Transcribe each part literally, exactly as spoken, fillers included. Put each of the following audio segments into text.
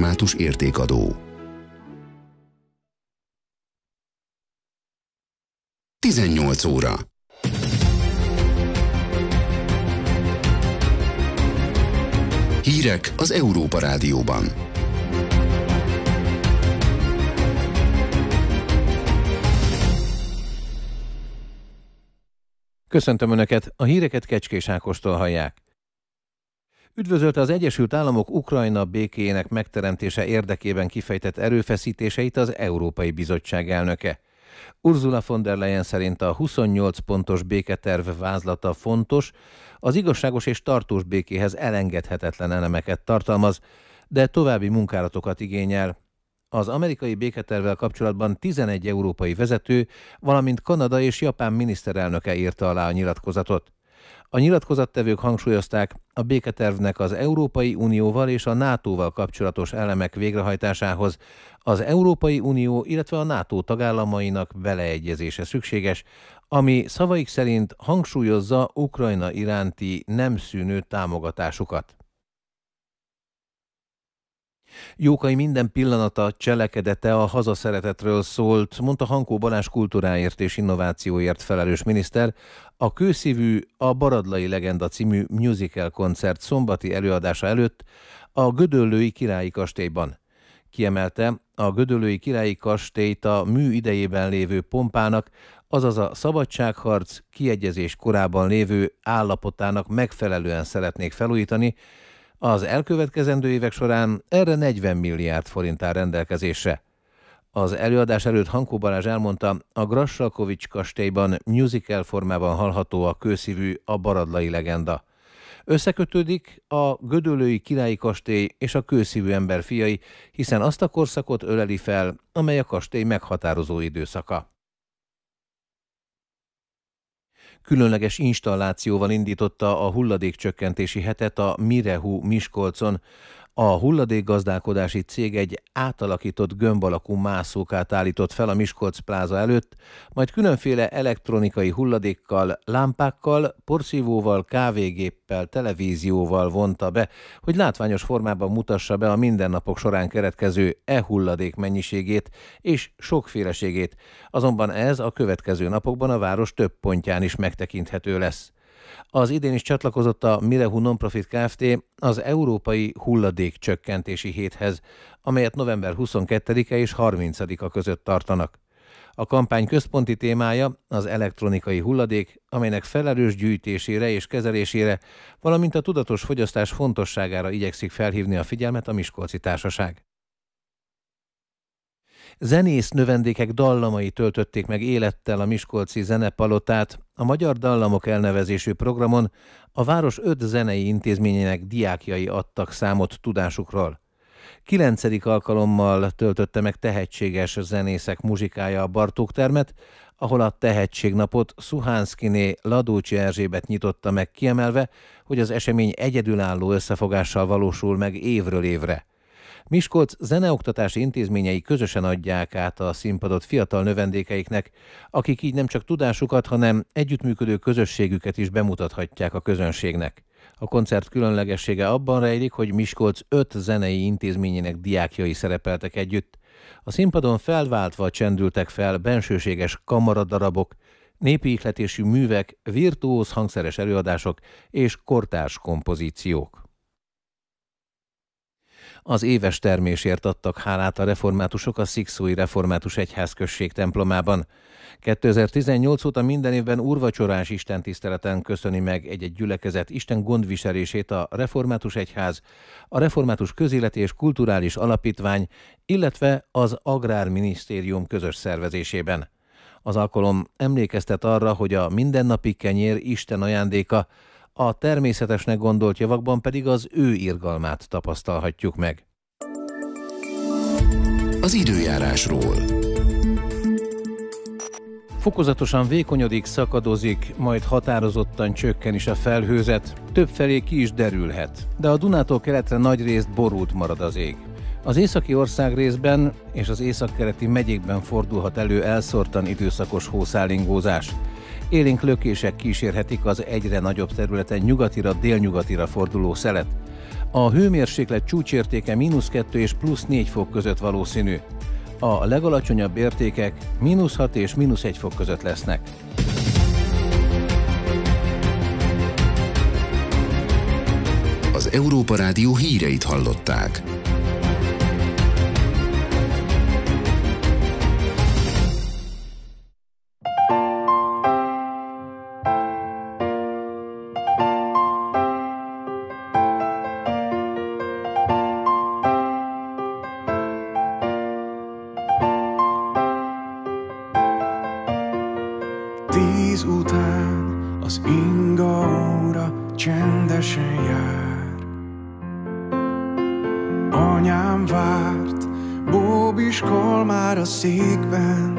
református értékadó. tizennyolc óra. Hírek az Európa Rádióban. Köszöntöm Önöket, a híreket Kecskés Ákostól hallják. Üdvözölte az Egyesült Államok Ukrajna békéjének megteremtése érdekében kifejtett erőfeszítéseit az Európai Bizottság elnöke. Ursula von der Leyen szerint a huszonnyolc pontos béketerv vázlata fontos, az igazságos és tartós békéhez elengedhetetlen elemeket tartalmaz, de további munkálatokat igényel. Az amerikai béketervvel kapcsolatban tizenegy európai vezető, valamint Kanada és Japán miniszterelnöke írta alá a nyilatkozatot. A nyilatkozattevők hangsúlyozták, a béketervnek az Európai Unióval és a nátóval kapcsolatos elemek végrehajtásához az Európai Unió, illetve a NATO tagállamainak beleegyezése szükséges, ami szavaik szerint hangsúlyozza Ukrajna iránti nem szűnő támogatásukat. Jókai minden pillanata, cselekedete a hazaszeretetről szólt, mondta Hankó Balázs kultúráért és innovációért felelős miniszter, a Kőszívű, a Baradlai Legenda című musical koncert szombati előadása előtt a Gödöllői Királyi Kastélyban. Kiemelte, a Gödöllői Királyi Kastélyt a mű idejében lévő pompának, azaz a szabadságharc kiegyezés korában lévő állapotának megfelelően szeretnék felújítani. Az elkövetkezendő évek során erre negyven milliárd forint áll rendelkezésre. Az előadás előtt Hankó Balázs elmondta, a Grassalkovich kastélyban musical formában hallható a Kőszívű, a Baradlai Legenda. Összekötődik a Gödöllői Királyi Kastély és a Kőszívű ember fiai, hiszen azt a korszakot öleli fel, amely a kastély meghatározó időszaka. Különleges installációval indította a hulladékcsökkentési hetet a Mirehu Miskolcon. A hulladékgazdálkodási cég egy átalakított gömb alakú mászókát állított fel a Miskolc pláza előtt, majd különféle elektronikai hulladékkal, lámpákkal, porszívóval, kávégéppel, televízióval vonta be, hogy látványos formában mutassa be a mindennapok során keletkező e-hulladék mennyiségét és sokféleségét, azonban ez a következő napokban a város több pontján is megtekinthető lesz. Az idén is csatlakozott a Mirehu Nonprofit Kft. Az Európai Hulladékcsökkentési Héthez, amelyet november huszonkettedike és harmincadika között tartanak. A kampány központi témája az elektronikai hulladék, amelynek felelős gyűjtésére és kezelésére, valamint a tudatos fogyasztás fontosságára igyekszik felhívni a figyelmet a Miskolci Társaság. Zenész növendékek dallamai töltötték meg élettel a Miskolci Zenepalotát. A Magyar Dallamok elnevezésű programon a város öt zenei intézményének diákjai adtak számot tudásukról. Kilencedik alkalommal töltötte meg tehetséges zenészek muzsikája a Bartók termet, ahol a Tehetségnapot Szuhánszkiné Ladócsi Erzsébet nyitotta meg, kiemelve, hogy az esemény egyedülálló összefogással valósul meg évről évre. Miskolc zeneoktatási intézményei közösen adják át a színpadot fiatal növendékeiknek, akik így nem csak tudásukat, hanem együttműködő közösségüket is bemutathatják a közönségnek. A koncert különlegessége abban rejlik, hogy Miskolc öt zenei intézményének diákjai szerepeltek együtt. A színpadon felváltva csendültek fel bensőséges kamaradarabok, népi ihletésű művek, virtuóz hangszeres előadások és kortárs kompozíciók. Az éves termésért adtak hálát a reformátusok a Szikszói Református Egyházközség templomában. kétezer-tizennyolc óta minden évben úrvacsorás istentiszteleten köszöni meg egy-egy gyülekezet Isten gondviselését a Református Egyház, a Református Közéleti és Kulturális Alapítvány, illetve az Agrárminisztérium közös szervezésében. Az alkalom emlékeztet arra, hogy a mindennapi kenyér Isten ajándéka, a természetesnek gondolt javakban pedig az ő irgalmát tapasztalhatjuk meg. Az időjárásról. Fokozatosan vékonyodik, szakadozik, majd határozottan csökken is a felhőzet, többfelé ki is derülhet, de a Dunától keletre nagyrészt borult marad az ég. Az északi országrészben és az északkeleti megyékben fordulhat elő elszórtan időszakos hószálingózás. Élénk lökések kísérhetik az egyre nagyobb területen nyugatira, délnyugatira forduló szelet. A hőmérséklet csúcsértéke mínusz kettő és plusz négy fok között valószínű. A legalacsonyabb értékek mínusz hat és mínusz egy fok között lesznek. Az Európa Rádió híreit hallották. Tíz után az inga óra csendesen jár. Anyám várt, bóbiskol már a székben.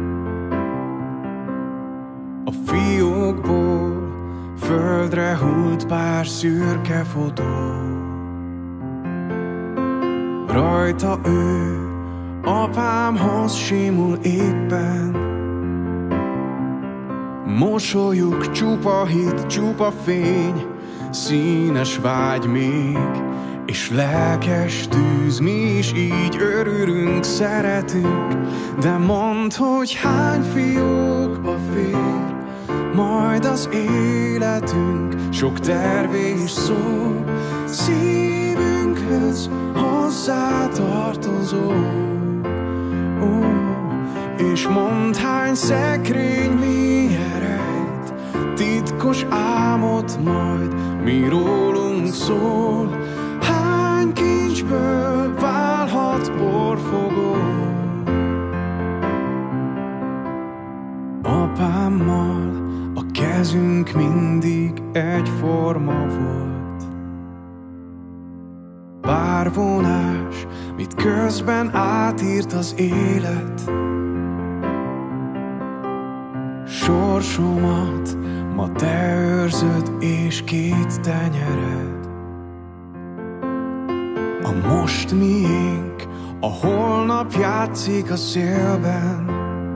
A fiókból földre hult pár szürke fotó. Rajta ő apámhoz simul éppen. Mosolyuk csupa hit, csupa fény, színes vágy még, és lelkes tűz. Mi is így örülünk, szeretünk, de mondd, hogy hány fiókba fér majd az életünk. Sok terv és szó szívünkhöz hozzátartozó. Ó, és mondd, hány szekrény milyen rejt titkos álmot majd, mi rólunk szól. Hány kincsből válhat borfogó. Apámmal a kezünk mindig egyforma volt. Pár vonás, mit közben átírt az élet. Sorsomat ma te őrzöd, és két tenyered. A most miénk, a holnap játszik a szélben.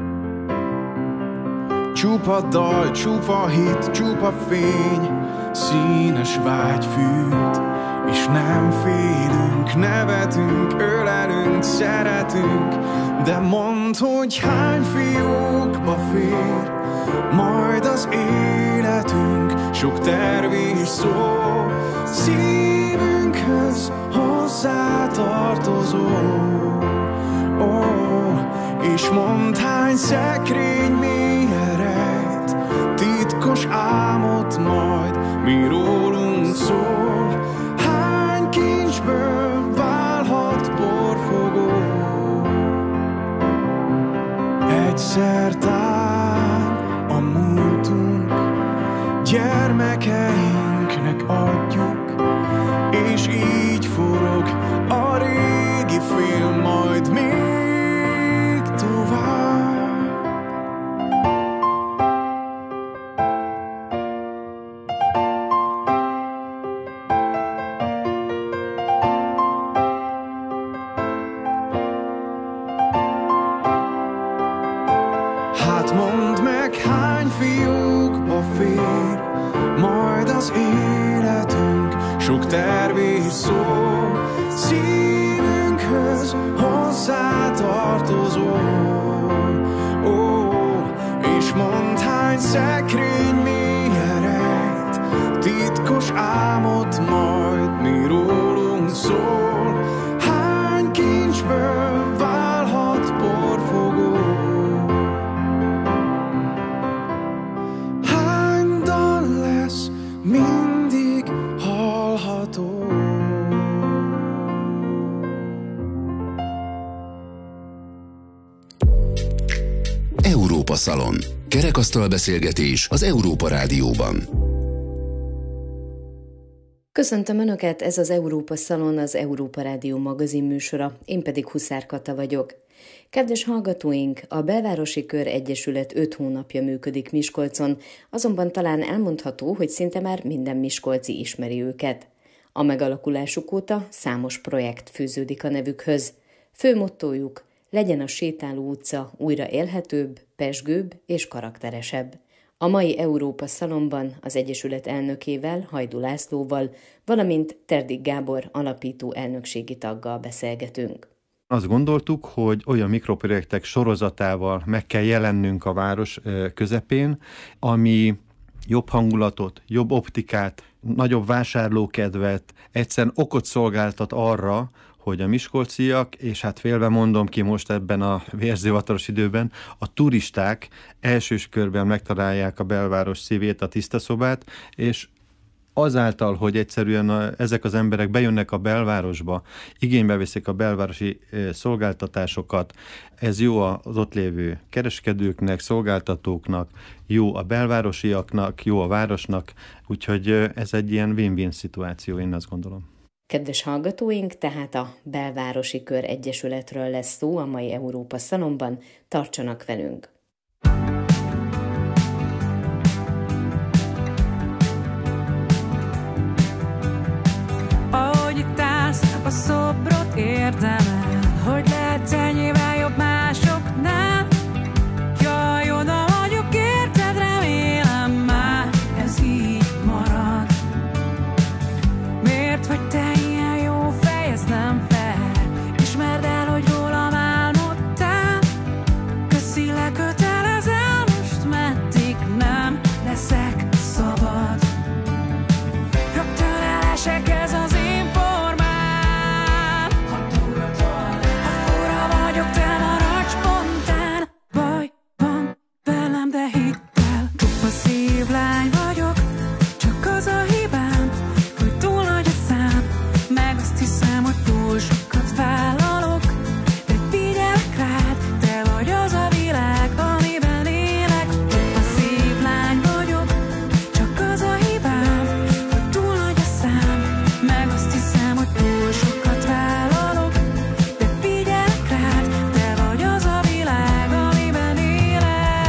Csupa dal, csupa hit, csupa fény, színes vágy fűt, és nem félünk, nevetünk, ölelünk, szeretünk, de mondd, hogy hány fiókba fér majd az életünk. Sok terv és szó szívünkhöz hozzátartozó. Ó, és mondd, hány szekrény milyen rejt titkos álmot majd, mi rólunk szól. Hány kincsből válhat borfogó. Egyszer tán a múltunk gyermekeinknek adjuk, és így forog a régi film majd még tovább. Hát mondd meg, hány fiókba fér majd az életünk. Sok terv és szó szívünkhöz hozzátartozó. Ó, és mondd, hány szekrény milyen rejt titkos álmot majd, mi rólunk szól. Hány kincsből válhat borfogó. Mindig hallható. Európa Szalon. Kerekasztal beszélgetés az Európa Rádióban. Köszöntöm Önöket, ez az Európa Szalon, az Európa Rádió magazin műsora, én pedig Huszár Kata vagyok. Kedves hallgatóink, a Belvárosi Kör Egyesület öt hónapja működik Miskolcon, azonban talán elmondható, hogy szinte már minden miskolci ismeri őket. A megalakulásuk óta számos projekt fűződik a nevükhöz. Fő mottójuk: legyen a sétáló utca újra élhetőbb, pezsgőbb és karakteresebb. A mai Európa Szalonban az Egyesület elnökével, Hajdú Lászlóval, valamint Terdik Gábor alapító elnökségi taggal beszélgetünk. Azt gondoltuk, hogy olyan mikroprojektek sorozatával meg kell jelennünk a város közepén, ami jobb hangulatot, jobb optikát, nagyobb vásárlókedvet, egyszerűen okot szolgáltat arra, hogy a miskolciak, és hát félve mondom ki most ebben a vérzővataros időben, a turisták elsős körben megtalálják a belváros szívét, a tiszta szobát, és azáltal, hogy egyszerűen a, ezek az emberek bejönnek a belvárosba, igénybe veszik a belvárosi e, szolgáltatásokat, ez jó az ott lévő kereskedőknek, szolgáltatóknak, jó a belvárosiaknak, jó a városnak, úgyhogy ez egy ilyen win-win szituáció, én azt gondolom. Kedves hallgatóink, tehát a Belvárosi Kör Egyesületről lesz szó a mai Európa Szalonban, tartsanak velünk! Ahogy itt állsz, a szobrot érdemel, hogy lehetsz ennyivel jobb másoknál. Jaj, oda vagyok, érted, remélem már ez így marad. Miért vagy te ilyen jó fej, ez nem fair. Ismerd el, hogy rólam álmodtál. Köszi, lekötelezel most, meddig nem leszek szabad. Rögtön elesek, ez az én formám. Ha fura vagyok, te maradj spontán. Baj van velem, de hidd el, csupa szívlány vagyok. Csak az a hibám, hogy túl nagy a szám. Meg azt hiszem, hogy túl sokat vállalok. De figyelek rád, te vagy az a világ, amiben élek. Csupa szívlány vagyok. Csak az a hibám, hogy túl nagy a szám. Meg azt hiszem, hogy túl sokat vállalok. De figyelek rád, te vagy az a világ, amiben élek.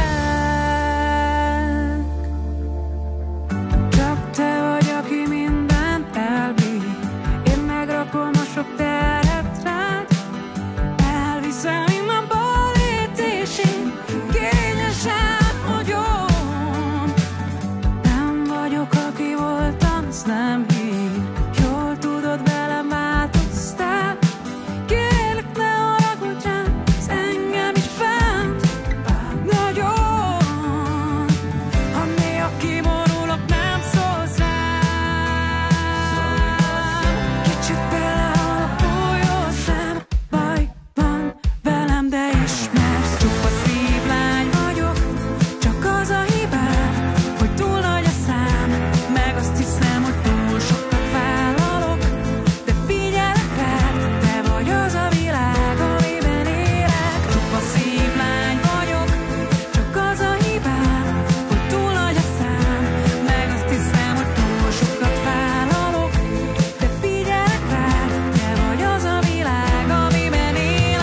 Csak te vagy, aki mindent elbír. Én megrakom a sok terhet rád. Elviszem innen balét, és én kényesen hagyom. Nem vagyok, aki voltam, ez nem hír. Jól tudod, velem változtál. Kérlek, ne haragudj rám, ez engem is bánt nagyon. Ha néha kiborulok, nem szólsz rám. Kicsit belehalok, bújó szem. Baj van velem, de ismersz. Csupa szívlány vagyok. Csak az a hibám, hogy túl nagy a szám. Meg azt hiszem, hogy túl sokat vállalok. De figyelek rád, te vagy az a világ, amiben élek. Csupa szívlány vagyok. Csak az a hibám, hogy túl nagy a szám. Meg azt hiszem, hogy túl sokat vállalok. De figyelek rád, te vagy az a világ, amiben élek.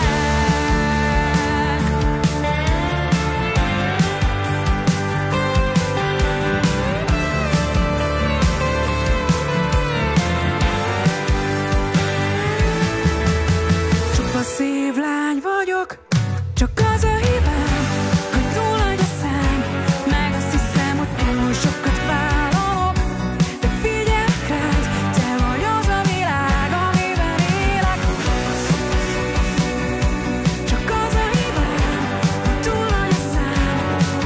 Csupa szívlány vagyok. Csak az a hibám, hogy túl nagy a szám. Meg azt hiszem, hogy túl sokat vállalok. De figyelek rád, te vagy az a világ, amiben élek. Csak az a hibám, hogy túl nagy a szám.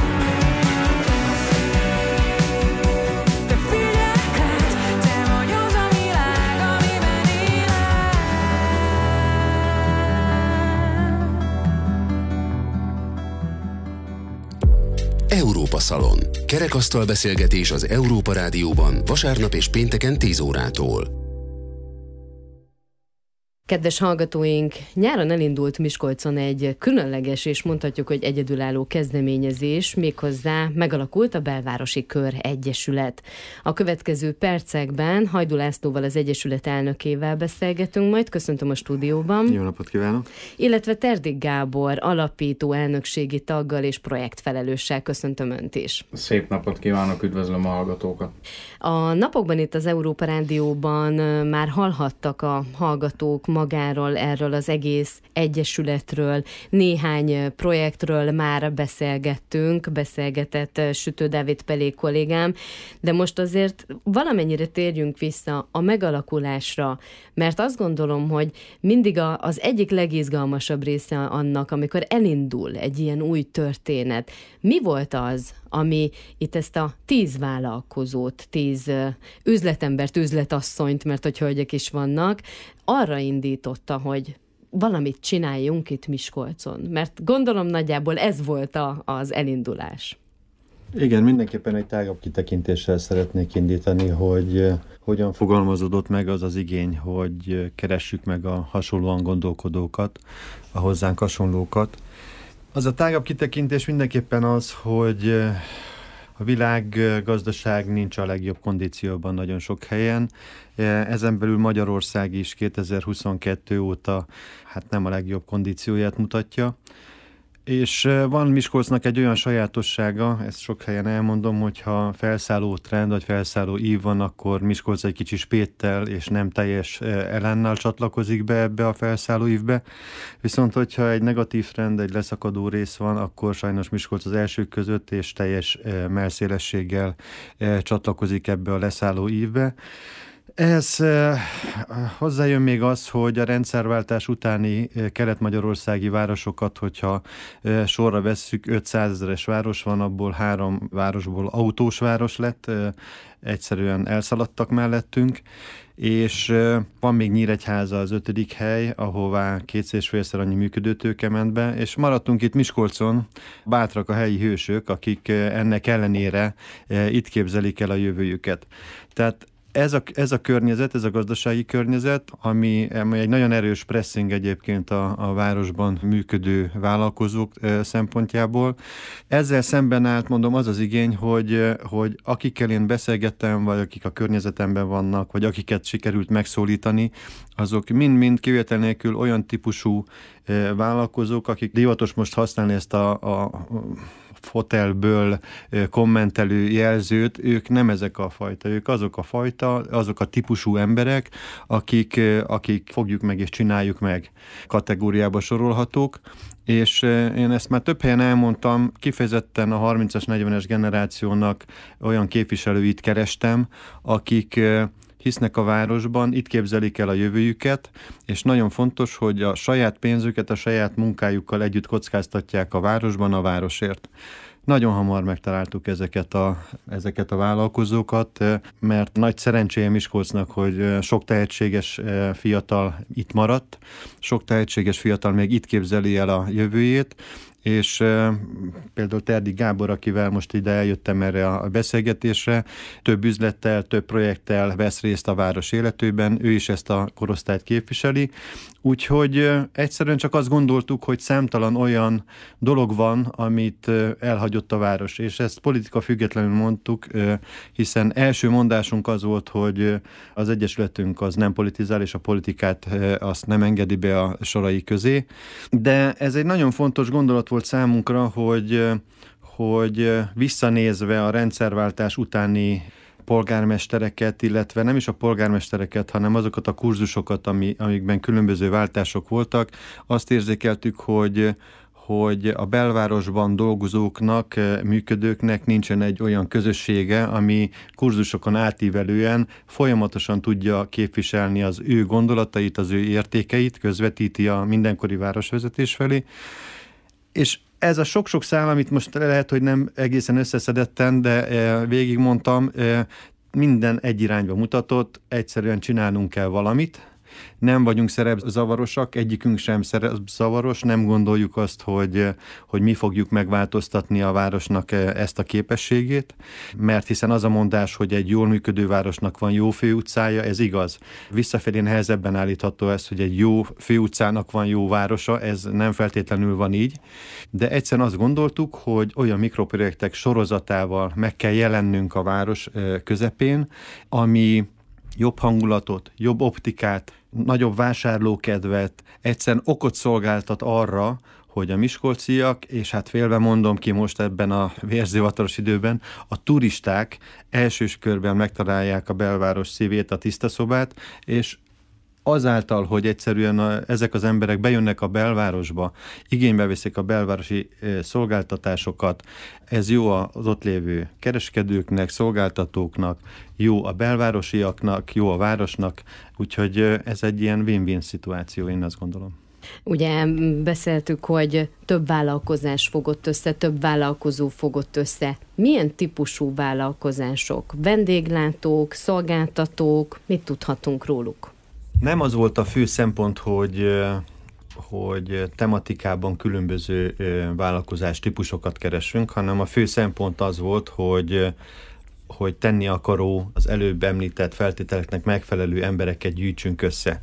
De figyelek rád, te vagy az a világ, amiben élek. Európa Szalon. Kerekasztal beszélgetés az Európa Rádióban vasárnap és pénteken tíz órától. Kedves hallgatóink, nyáron elindult Miskolcon egy különleges és mondhatjuk, hogy egyedülálló kezdeményezés, méghozzá megalakult a Belvárosi Kör Egyesület. A következő percekben Hajdú Lászlóval, az Egyesület elnökével beszélgetünk, majd köszöntöm a stúdióban. Jó napot kívánok! Illetve Terdik Gábor alapító elnökségi taggal és projektfelelőssel köszöntöm önt is. Szép napot kívánok, üdvözlöm a hallgatókat! A napokban itt az Európa Rádióban már hallhattak a hallgatók magáról, erről az egész egyesületről, néhány projektről már beszélgettünk, beszélgetett Sütő Dávid Pelé kollégám, de most azért valamennyire térjünk vissza a megalakulásra, mert azt gondolom, hogy mindig a, az egyik legizgalmasabb része annak, amikor elindul egy ilyen új történet. Mi volt az, ami itt ezt a tíz vállalkozót, tíz üzletembert, üzletasszonyt, mert hogy hölgyek is vannak, arra indította, hogy valamit csináljunk itt Miskolcon? Mert gondolom nagyjából ez volt a, az elindulás. Igen, mindenképpen egy tágabb kitekintéssel szeretnék indítani, hogy hogyan fogalmazódott meg az az igény, hogy keressük meg a hasonlóan gondolkodókat, a hozzánk hasonlókat. Az a tágabb kitekintés mindenképpen az, hogy a világgazdaság nincs a legjobb kondícióban nagyon sok helyen. Ezen belül Magyarország is kétezer-huszonkettő óta hát nem a legjobb kondícióját mutatja. És van Miskolcnak egy olyan sajátossága, ezt sok helyen elmondom, hogyha felszálló trend, vagy felszálló ív van, akkor Miskolc egy kicsi spéttel és nem teljes elennel csatlakozik be ebbe a felszálló ívbe. Viszont hogyha egy negatív trend, egy leszakadó rész van, akkor sajnos Miskolc az elsők között és teljes mellszélességgel csatlakozik ebbe a leszálló ívbe. Ehhez hozzájön még az, hogy a rendszerváltás utáni kelet-magyarországi városokat, hogyha sorra vesszük, ötszázezeres város van, abból három városból autós város lett, egyszerűen elszaladtak mellettünk, és van még Nyíregyháza az ötödik hely, ahová kétszer és félszer annyi működőtőke ment be, és maradtunk itt Miskolcon, bátrak a helyi hősök, akik ennek ellenére itt képzelik el a jövőjüket. Tehát Ez a, ez a környezet, ez a gazdasági környezet, ami, ami egy nagyon erős pressing egyébként a, a városban működő vállalkozók e, szempontjából. Ezzel szemben állt, mondom, az az igény, hogy, hogy akikkel én beszélgettem, vagy akik a környezetemben vannak, vagy akiket sikerült megszólítani, azok mind-mind kivétel nélkül olyan típusú e, vállalkozók, akik divatos most használni ezt a, a fotelből kommentelő jelzőt, ők nem ezek a fajta, ők azok a fajta, azok a típusú emberek, akik, akik fogjuk meg és csináljuk meg kategóriába sorolhatók, és én ezt már több helyen elmondtam, kifejezetten a harmincas, negyvenes generációnak olyan képviselőit kerestem, akik hisznek a városban, itt képzelik el a jövőjüket, és nagyon fontos, hogy a saját pénzüket, a saját munkájukkal együtt kockáztatják a városban a városért. Nagyon hamar megtaláltuk ezeket a, ezeket a vállalkozókat, mert nagy szerencséje Miskolcnak, hogy sok tehetséges fiatal itt maradt, sok tehetséges fiatal még itt képzeli el a jövőjét, és e, például Terdi Gábor, akivel most ide eljöttem erre a beszélgetésre, több üzlettel, több projekttel vesz részt a város életében, ő is ezt a korosztályt képviseli, úgyhogy e, egyszerűen csak azt gondoltuk, hogy számtalan olyan dolog van, amit e, elhagyott a város, és ezt politika függetlenül mondtuk, e, hiszen első mondásunk az volt, hogy az egyesületünk az nem politizál, és a politikát e, azt nem engedi be a sorai közé, de ez egy nagyon fontos gondolat volt számunkra, hogy, hogy visszanézve a rendszerváltás utáni polgármestereket, illetve nem is a polgármestereket, hanem azokat a kurzusokat, ami, amikben különböző váltások voltak, azt érzékeltük, hogy hogy a belvárosban dolgozóknak, működőknek nincsen egy olyan közössége, ami kurzusokon átívelően folyamatosan tudja képviselni az ő gondolatait, az ő értékeit, közvetíti a mindenkori városvezetés felé. És ez a sok-sok szám, amit most lehet, hogy nem egészen összeszedetten, de végigmondtam, minden egy irányba mutatott, egyszerűen csinálnunk kell valamit. Nem vagyunk szerepzavarosak, egyikünk sem szerepzavaros, nem gondoljuk azt, hogy, hogy mi fogjuk megváltoztatni a városnak ezt a képességét, mert hiszen az a mondás, hogy egy jól működő városnak van jó főutcája, ez igaz. Visszafelé nehezebben állítható ez, hogy egy jó főutcának van jó városa, ez nem feltétlenül van így, de egyszerűen azt gondoltuk, hogy olyan mikroprojektek sorozatával meg kell jelennünk a város közepén, ami jobb hangulatot, jobb optikát, nagyobb vásárlókedvet, egyszerűen okot szolgáltat arra, hogy a miskolciak, és hát félve mondom ki most ebben a vérzivataros időben, a turisták elsős körben megtalálják a belváros szívét, a tiszta szobát, és azáltal, hogy egyszerűen a, ezek az emberek bejönnek a belvárosba, igénybe veszik a belvárosi e, szolgáltatásokat, ez jó az ott lévő kereskedőknek, szolgáltatóknak, jó a belvárosiaknak, jó a városnak, úgyhogy ez egy ilyen win-win szituáció, én azt gondolom. Ugye beszéltük, hogy több vállalkozás fogott össze, több vállalkozó fogott össze. Milyen típusú vállalkozások? Vendéglátók, szolgáltatók, mit tudhatunk róluk? Nem az volt a fő szempont, hogy, hogy tematikában különböző vállalkozás típusokat keresünk, hanem a fő szempont az volt, hogy hogy tenni akaró, az előbb említett feltételeknek megfelelő embereket gyűjtsünk össze.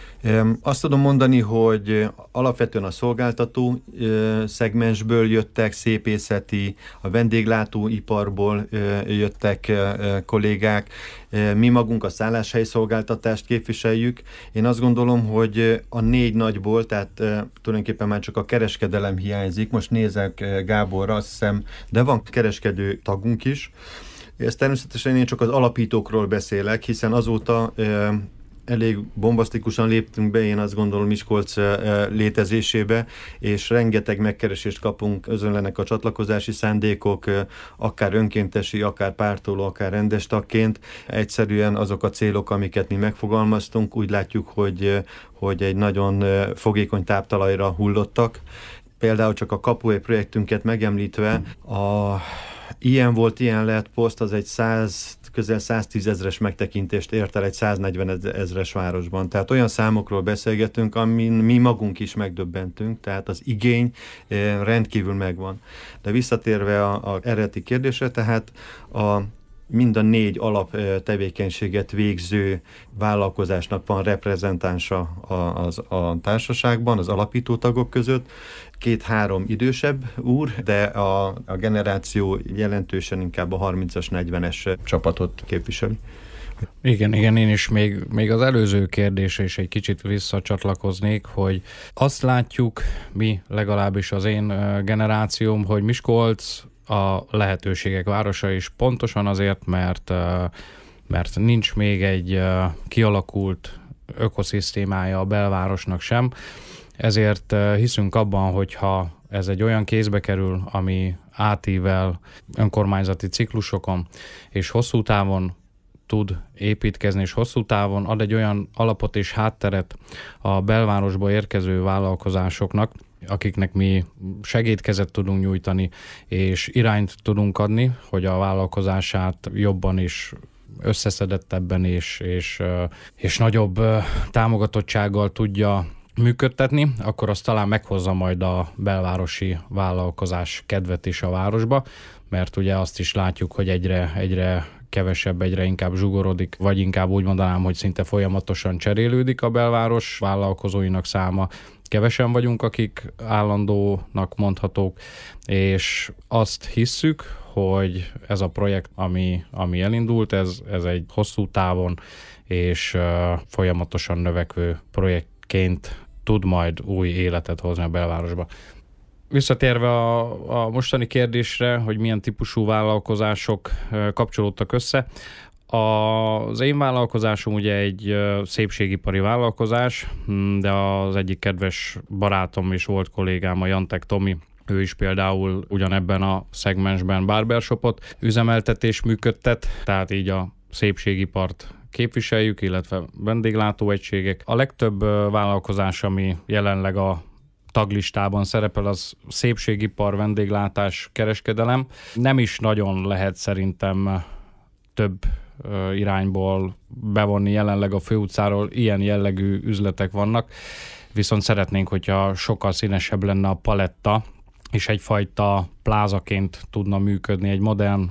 Azt tudom mondani, hogy alapvetően a szolgáltató szegmensből jöttek, szépészeti, a vendéglátóiparból jöttek kollégák, mi magunk a szálláshelyi szolgáltatást képviseljük. Én azt gondolom, hogy a négy nagyból, tehát tulajdonképpen már csak a kereskedelem hiányzik. Most nézek Gáborra, azt hiszem, de van kereskedő tagunk is. Ezt természetesen én csak az alapítókról beszélek, hiszen azóta elég bombasztikusan léptünk be, én azt gondolom, Miskolc létezésébe, és rengeteg megkeresést kapunk, özönlenek a csatlakozási szándékok, akár önkéntesi, akár pártoló, akár rendes tagként. Egyszerűen azok a célok, amiket mi megfogalmaztunk, úgy látjuk, hogy, hogy egy nagyon fogékony táptalajra hullottak. Például csak a Kapuai projektünket megemlítve, a ilyen volt, ilyen lett poszt, az egy száz, közel száztíz ezres megtekintést ért el egy száznegyven ezres városban. Tehát olyan számokról beszélgetünk, amin mi magunk is megdöbbentünk, tehát az igény rendkívül megvan. De visszatérve a, a eredeti kérdésre, tehát a mind a négy alap tevékenységet végző vállalkozásnak van reprezentánsa a, a, a társaságban, az alapító tagok között. Két-három idősebb úr, de a, a generáció jelentősen inkább a harmincas, negyvenes csapatot képviseli. Igen, igen, én is még, még az előző kérdésre is egy kicsit visszacsatlakoznék, hogy azt látjuk, mi legalábbis az én generációm, hogy Miskolc a lehetőségek városa is pontosan azért, mert, mert nincs még egy kialakult ökoszisztémája a belvárosnak sem, ezért hiszünk abban, hogyha ez egy olyan kézbe kerül, ami átível önkormányzati ciklusokon és hosszú távon tud építkezni, és hosszú távon ad egy olyan alapot és hátteret a belvárosba érkező vállalkozásoknak, akiknek mi segédkezet tudunk nyújtani, és irányt tudunk adni, hogy a vállalkozását jobban is összeszedettebben és, és, és nagyobb támogatottsággal tudja működtetni, akkor az talán meghozza majd a belvárosi vállalkozás kedvet is a városba, mert ugye azt is látjuk, hogy egyre, egyre kevesebb, egyre inkább zsugorodik, vagy inkább úgy mondanám, hogy szinte folyamatosan cserélődik a belváros vállalkozóinak száma. Kevesen vagyunk, akik állandónak mondhatók, és azt hisszük, hogy ez a projekt, ami, ami elindult, ez, ez egy hosszú távon és uh, folyamatosan növekvő projektként tud majd új életet hozni a belvárosba. Visszatérve a, a mostani kérdésre, hogy milyen típusú vállalkozások kapcsolódtak össze, az én vállalkozásom ugye egy szépségipari vállalkozás, de az egyik kedves barátom és volt kollégám, a Jantek Tomi, ő is például ugyanebben a szegmensben barbershopot üzemeltet és működtet, tehát így a szépségipart képviseljük, illetve vendéglátóegységek. A legtöbb vállalkozás, ami jelenleg a taglistában szerepel, az szépségipar, vendéglátás, kereskedelem. Nem is nagyon lehet szerintem több irányból bevonni jelenleg a főutcáról, ilyen jellegű üzletek vannak, viszont szeretnénk, hogyha sokkal színesebb lenne a paletta, és egyfajta plázaként tudna működni, egy modern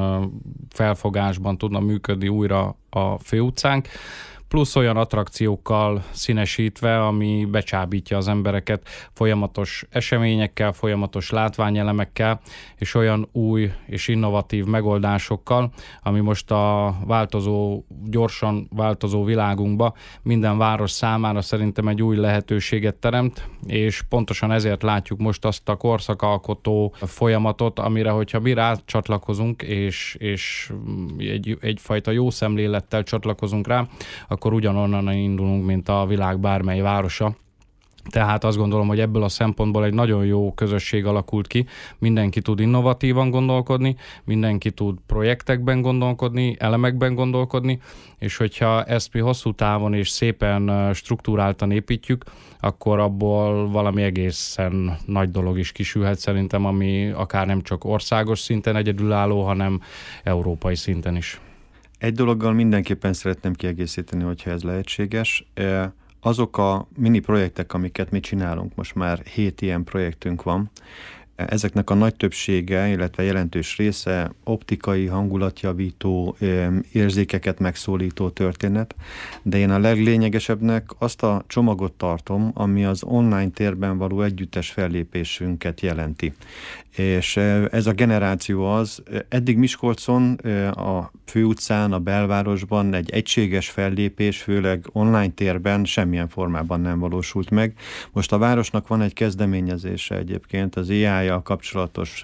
felfogásban tudna működni újra a főutcánk, plusz olyan attrakciókkal színesítve, ami becsábítja az embereket folyamatos eseményekkel, folyamatos látványelemekkel, és olyan új és innovatív megoldásokkal, ami most a változó, gyorsan változó világunkba minden város számára szerintem egy új lehetőséget teremt, és pontosan ezért látjuk most azt a korszakalkotó folyamatot, amire, hogyha mi rácsatlakozunk, és, és egy, egyfajta jó szemlélettel csatlakozunk rá, akkor ugyanonnan indulunk, mint a világ bármely városa. Tehát azt gondolom, hogy ebből a szempontból egy nagyon jó közösség alakult ki, mindenki tud innovatívan gondolkodni, mindenki tud projektekben gondolkodni, elemekben gondolkodni, és hogyha ezt mi hosszú távon és szépen struktúráltan építjük, akkor abból valami egészen nagy dolog is kisülhet szerintem, ami akár nem csak országos szinten egyedülálló, hanem európai szinten is. Egy dologgal mindenképpen szeretném kiegészíteni, hogyha ez lehetséges. Azok a mini projektek, amiket mi csinálunk, most már hét ilyen projektünk van, ezeknek a nagy többsége, illetve jelentős része optikai, hangulatjavító, érzékeket megszólító történet, de én a leglényegesebbnek azt a csomagot tartom, ami az online térben való együttes fellépésünket jelenti. És ez a generáció az, eddig Miskolcon, a főutcán, a belvárosban egy egységes fellépés, főleg online térben semmilyen formában nem valósult meg. Most a városnak van egy kezdeményezése egyébként, az á í-jal kapcsolatos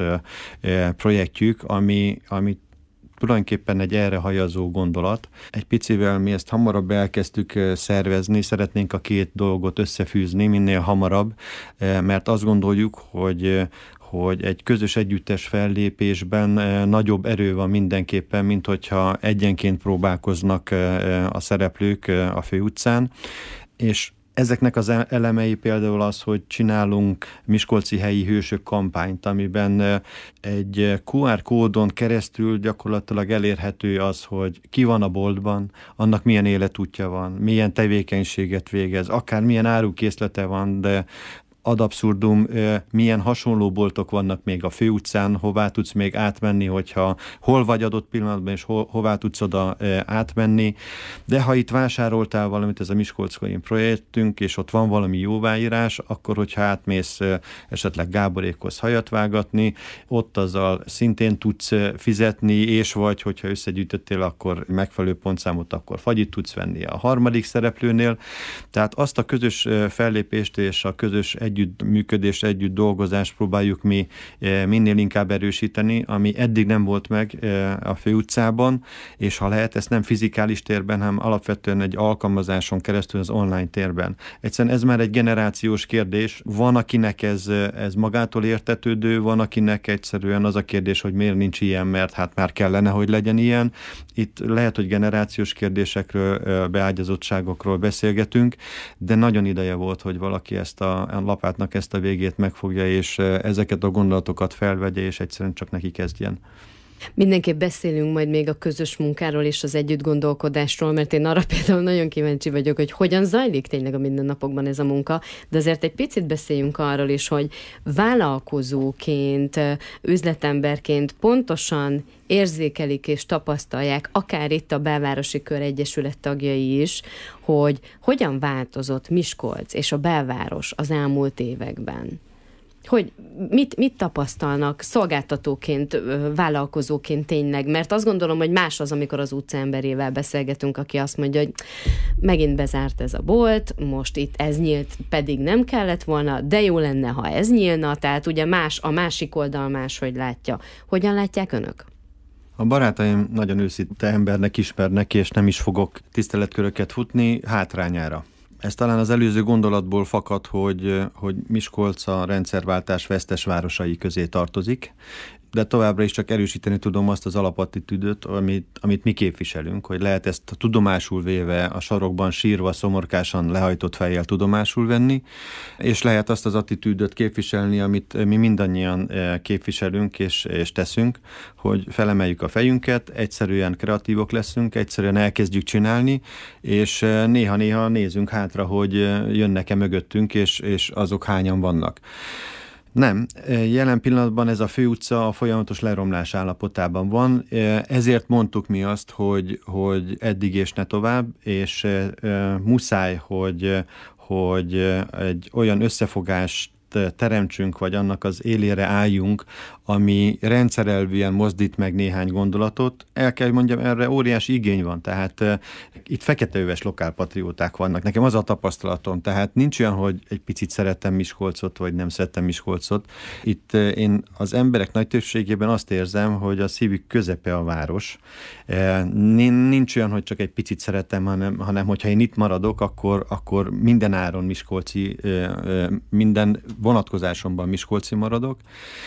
projektjük, ami, ami tulajdonképpen egy erre hajazó gondolat. Egy picivel mi ezt hamarabb elkezdtük szervezni, szeretnénk a két dolgot összefűzni minél hamarabb, mert azt gondoljuk, hogy hogy egy közös együttes fellépésben nagyobb erő van mindenképpen, mint hogyha egyenként próbálkoznak a szereplők a főutcán, és ezeknek az elemei például az, hogy csinálunk Miskolci helyi hősök kampányt, amiben egy kú ár kódon keresztül gyakorlatilag elérhető az, hogy ki van a boltban, annak milyen életútja van, milyen tevékenységet végez, akár milyen árukészlete van, de ad abszurdum, milyen hasonló boltok vannak még a főutcán, hová tudsz még átmenni, hogyha hol vagy adott pillanatban, és ho, hová tudsz oda átmenni. De ha itt vásároltál valamit, ez a Miskolcai projektünk, és ott van valami jóváírás, akkor, hogyha átmész esetleg Gáborékhoz hajat vágatni, ott azzal szintén tudsz fizetni, és vagy, hogyha összegyűjtöttél, akkor megfelelő pontszámot, akkor fagyit tudsz venni a harmadik szereplőnél. Tehát azt a közös fellépést és a közös együttműködést, együtt dolgozást próbáljuk mi minél inkább erősíteni, ami eddig nem volt meg a főutcában, és ha lehet, ezt nem fizikális térben, hanem alapvetően egy alkalmazáson keresztül az online térben. Egyszerűen ez már egy generációs kérdés. Van, akinek ez, ez magától értetődő, van, akinek egyszerűen az a kérdés, hogy miért nincs ilyen, mert hát már kellene, hogy legyen ilyen. Itt lehet, hogy generációs kérdésekről, beágyazottságokról beszélgetünk, de nagyon ideje volt, hogy valaki ezt a lapátnak ezt a végét megfogja, és ezeket a gondolatokat felvegye, és egyszerűen csak neki kezdjen. Mindenképp beszélünk majd még a közös munkáról és az együttgondolkodásról, mert én arra például nagyon kíváncsi vagyok, hogy hogyan zajlik tényleg a mindennapokban ez a munka, de azért egy picit beszéljünk arról is, hogy vállalkozóként, üzletemberként pontosan érzékelik és tapasztalják, akár itt a Belvárosi Kör Egyesület tagjai is, hogy hogyan változott Miskolc és a belváros az elmúlt években. Hogy mit, mit tapasztalnak szolgáltatóként, vállalkozóként tényleg, mert azt gondolom, hogy más az, amikor az utcaemberével beszélgetünk, aki azt mondja, hogy megint bezárt ez a bolt, most itt ez nyílt, pedig nem kellett volna, de jó lenne, ha ez nyílna, tehát ugye más, a másik oldal máshogy látja. Hogyan látják önök? A barátaim nagyon őszinte embernek ismernek, és nem is fogok tiszteletköröket futni hátrányára. Ez talán az előző gondolatból fakad, hogy, hogy Miskolc a rendszerváltás vesztes városai közé tartozik, de továbbra is csak erősíteni tudom azt az alapattitűdöt, amit, amit mi képviselünk, hogy lehet ezt tudomásul véve, a sarokban sírva, szomorkásan lehajtott fejjel tudomásul venni, és lehet azt az attitűdöt képviselni, amit mi mindannyian képviselünk és, és teszünk, hogy felemeljük a fejünket, egyszerűen kreatívok leszünk, egyszerűen elkezdjük csinálni, és néha-néha nézünk hátra, hogy jönnek-e mögöttünk, és, és azok hányan vannak. Nem, jelen pillanatban ez a főutca a folyamatos leromlás állapotában van, ezért mondtuk mi azt, hogy, hogy eddig és ne tovább, és muszáj, hogy, hogy egy olyan összefogást teremtsünk, vagy annak az élére álljunk, ami rendszerelvűen mozdít meg néhány gondolatot. El kell, hogy mondjam, erre óriási igény van, tehát uh, itt feketeöves lokálpatrióták vannak. Nekem az a tapasztalatom, tehát nincs olyan, hogy egy picit szeretem Miskolcot, vagy nem szeretem Miskolcot. Itt uh, én az emberek nagy többségében azt érzem, hogy a szívük közepe a város. Uh, nincs olyan, hogy csak egy picit szeretem, hanem, hanem hogyha én itt maradok, akkor, akkor minden áron miskolci, uh, uh, minden vonatkozásomban miskolci maradok.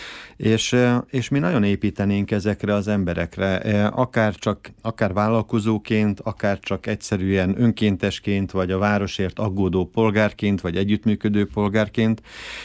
És, és mi nagyon építenénk ezekre az emberekre, akár csak akár vállalkozóként, akár csak egyszerűen önkéntesként, vagy a városért aggódó polgárként, vagy együttműködő polgárként.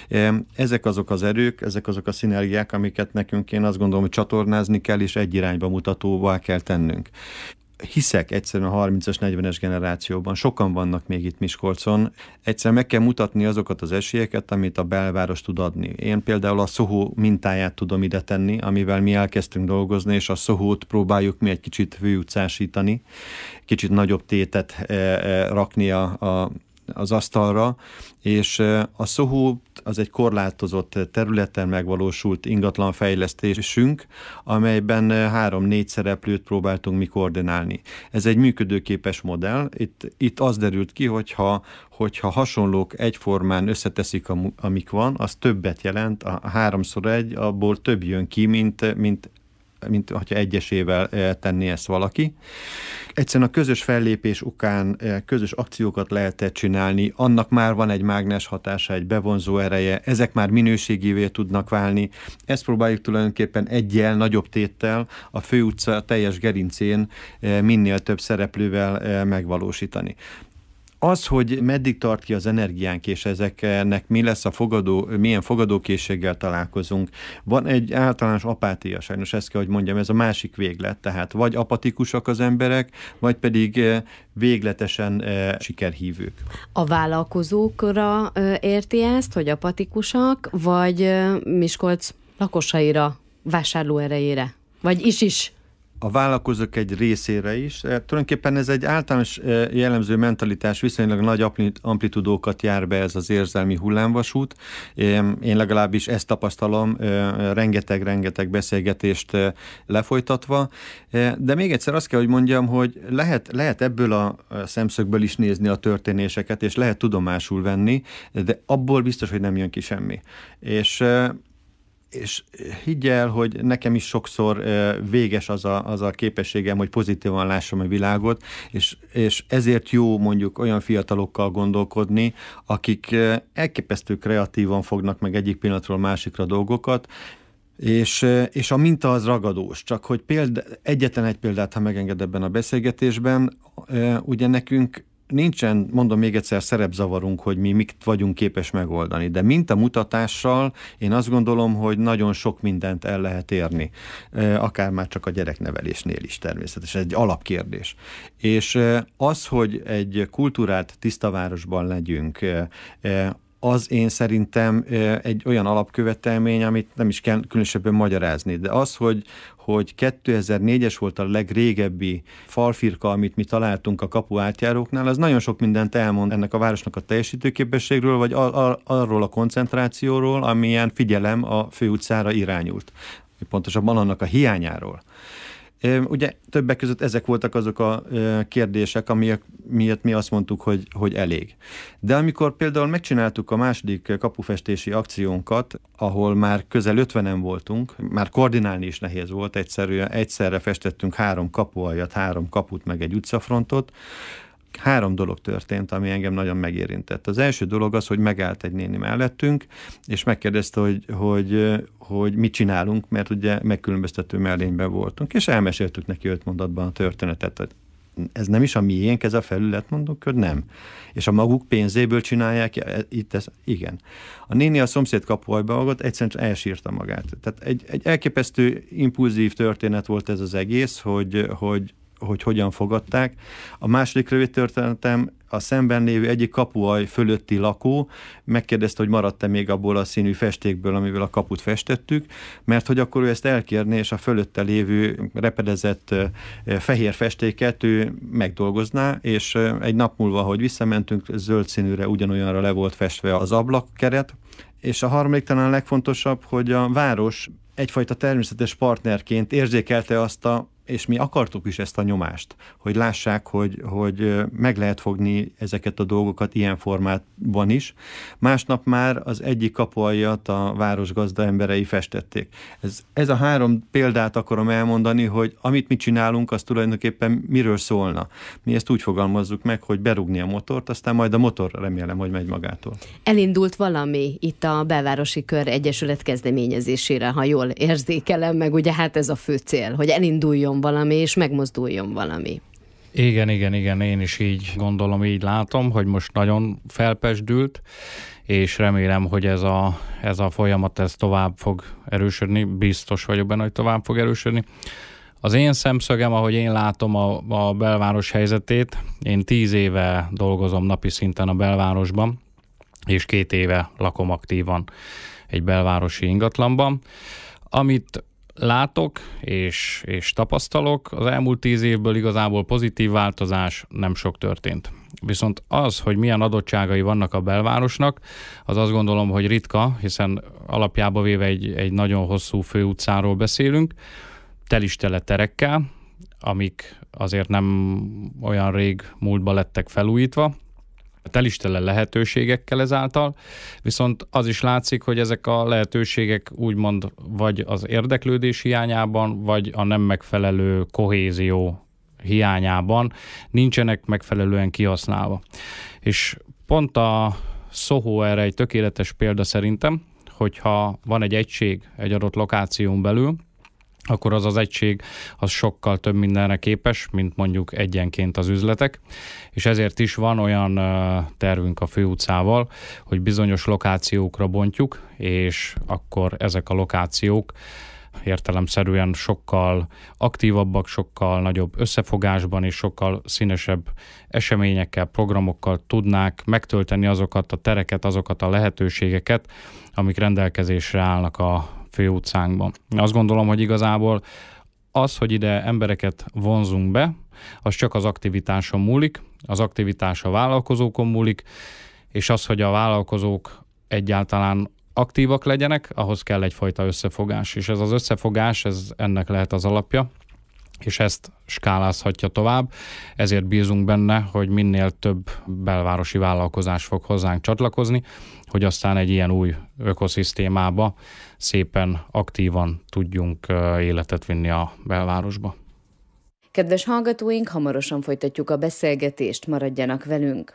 Ezek azok az erők, ezek azok a szinergiák, amiket nekünk én azt gondolom, hogy csatornázni kell, és egy irányba mutatóvá kell tennünk. Hiszek egyszerűen a harmincas, negyvenes generációban. Sokan vannak még itt Miskolcon. Egyszerűen meg kell mutatni azokat az esélyeket, amit a belváros tud adni. Én például a Soho mintáját tudom ide tenni, amivel mi elkezdtünk dolgozni, és a Sohót próbáljuk mi egy kicsit főutcásítani, kicsit nagyobb tétet e, e, rakni a, a az asztalra, és a Soho az egy korlátozott területen megvalósult ingatlanfejlesztésünk, amelyben három-négy szereplőt próbáltunk mi koordinálni. Ez egy működőképes modell. Itt, itt az derült ki, hogyha, hogyha hasonlók egyformán összeteszik, amik van, az többet jelent, a háromszor egy, abból több jön ki, mint, mint mint hogyha egyesével tenné ezt valaki. Egyszerűen a közös fellépés okán közös akciókat lehetett csinálni, annak már van egy mágnes hatása, egy bevonzó ereje, ezek már minőségévé tudnak válni. Ezt próbáljuk tulajdonképpen egyel, nagyobb téttel a főutca teljes gerincén minél több szereplővel megvalósítani. Az, hogy meddig tart ki az energiánk, és ezeknek mi lesz a fogadó, milyen fogadókészséggel találkozunk. Van egy általános apátia, sajnos ezt kell, hogy mondjam, ez a másik véglet, tehát vagy apatikusak az emberek, vagy pedig végletesen sikerhívők. A vállalkozókra érti ezt, hogy apatikusak, vagy Miskolc lakosaira, vásárlóerejére? Vagy is-is? A vállalkozók egy részére is. Tulajdonképpen ez egy általános jellemző mentalitás, viszonylag nagy amplitudókat jár be ez az érzelmi hullámvasút. Én legalábbis ezt tapasztalom, rengeteg-rengeteg beszélgetést lefolytatva. De még egyszer azt kell, hogy mondjam, hogy lehet, lehet ebből a szemszögből is nézni a történéseket, és lehet tudomásul venni, de abból biztos, hogy nem jön ki semmi. És És higgy el, hogy nekem is sokszor véges az a, az a képességem, hogy pozitívan lássam a világot, és, és ezért jó mondjuk olyan fiatalokkal gondolkodni, akik elképesztő kreatívan fognak meg egyik pillanatról másikra dolgokat, És, és a minta az ragadós. Csak hogy példa, egyetlen egy példát, ha megenged ebben a beszélgetésben, ugye nekünk nincsen, mondom még egyszer, szerepzavarunk, hogy mi mit vagyunk képes megoldani, de mintamutatással én azt gondolom, hogy nagyon sok mindent el lehet érni. Akár már csak a gyereknevelésnél is természetesen, ez egy alapkérdés. És az, hogy egy kultúrált tiszta városban legyünk, az én szerintem egy olyan alapkövetelmény, amit nem is kell különösebben magyarázni, de az, hogy, hogy kétezer-négyes volt a legrégebbi falfirka, amit mi találtunk a kapu átjáróknál, az nagyon sok mindent elmond ennek a városnak a teljesítőképességről, vagy ar- arról a koncentrációról, amilyen figyelem a főutcára irányult. Pontosabban annak a hiányáról. Ugye többek között ezek voltak azok a kérdések, amiért miatt mi azt mondtuk, hogy, hogy elég. De amikor például megcsináltuk a második kapufestési akciónkat, ahol már közel ötvenen voltunk, már koordinálni is nehéz volt, egyszerűen egyszerre festettünk három kapualjat, három kaput, meg egy utcafrontot. Három dolog történt, ami engem nagyon megérintett. Az első dolog az, hogy megállt egy néni mellettünk, és megkérdezte, hogy, hogy, hogy mit csinálunk, mert ugye megkülönböztető mellényben voltunk, és elmeséltük neki öt mondatban a történetet, hogy ez nem is a miénk, ez a felület, mondunk, hogy nem. És a maguk pénzéből csinálják, itt ez, igen. A néni a szomszéd kapuajba magad, egyszerűen elsírta magát. Tehát egy, egy elképesztő impulzív történet volt ez az egész, hogy, hogy hogy hogyan fogadták. A második rövid történetem, a szemben lévő egyik kapuaj fölötti lakó megkérdezte, hogy maradt-e még abból a színű festékből, amivel a kaput festettük, mert hogy akkor ő ezt elkérné, és a fölötte lévő repedezett fehér festéket ő megdolgozná, és egy nap múlva, hogy visszamentünk, zöld színűre ugyanolyanra le volt festve az ablakkeret. És a harmadik talán a legfontosabb, hogy a város egyfajta természetes partnerként érzékelte azt a, és mi akartuk is ezt a nyomást, hogy lássák, hogy, hogy meg lehet fogni ezeket a dolgokat ilyen formában is. Másnap már az egyik kapualjat a város gazda emberei festették. Ez, ez a három példát akarom elmondani, hogy amit mi csinálunk, az tulajdonképpen miről szólna. Mi ezt úgy fogalmazzuk meg, hogy berúgni a motort, aztán majd a motor remélem, hogy megy magától. Elindult valami itt a Belvárosi Kör Egyesület kezdeményezésére, ha jól érzékelem, meg ugye hát ez a fő cél, hogy elinduljon valami, és megmozduljon valami. Igen, igen, igen, én is így gondolom, így látom, hogy most nagyon felpesdült, és remélem, hogy ez a, ez a folyamat ez tovább fog erősödni, biztos vagyok benne, hogy tovább fog erősödni. Az én szemszögem, ahogy én látom a, a belváros helyzetét, én tíz éve dolgozom napi szinten a belvárosban, és két éve lakom aktívan egy belvárosi ingatlanban. Amit látok és, és tapasztalok, az elmúlt tíz évből igazából pozitív változás nem sok történt. Viszont az, hogy milyen adottságai vannak a belvárosnak, az azt gondolom, hogy ritka, hiszen alapjába véve egy, egy nagyon hosszú főutcáról beszélünk, tel is tele terekkel, amik azért nem olyan rég múltba lettek felújítva, tel is tele lehetőségekkel ezáltal, viszont az is látszik, hogy ezek a lehetőségek úgymond vagy az érdeklődés hiányában, vagy a nem megfelelő kohézió hiányában nincsenek megfelelően kihasználva. És pont a Soho erre egy tökéletes példa szerintem, hogyha van egy egység egy adott lokáción belül, akkor az az egység az sokkal több mindenre képes, mint mondjuk egyenként az üzletek, és ezért is van olyan tervünk a főutcával, hogy bizonyos lokációkra bontjuk, és akkor ezek a lokációk értelemszerűen sokkal aktívabbak, sokkal nagyobb összefogásban és sokkal színesebb eseményekkel, programokkal tudnák megtölteni azokat a tereket, azokat a lehetőségeket, amik rendelkezésre állnak a főutcánkban. Azt gondolom, hogy igazából az, hogy ide embereket vonzunk be, az csak az aktivitáson múlik, az aktivitás a vállalkozókon múlik, és az, hogy a vállalkozók egyáltalán aktívak legyenek, ahhoz kell egyfajta összefogás, és ez az összefogás, ez ennek lehet az alapja, és ezt skálázhatja tovább, ezért bízunk benne, hogy minél több belvárosi vállalkozás fog hozzánk csatlakozni, hogy aztán egy ilyen új ökoszisztémába szépen aktívan tudjunk életet vinni a belvárosba. Kedves hallgatóink, hamarosan folytatjuk a beszélgetést, maradjanak velünk.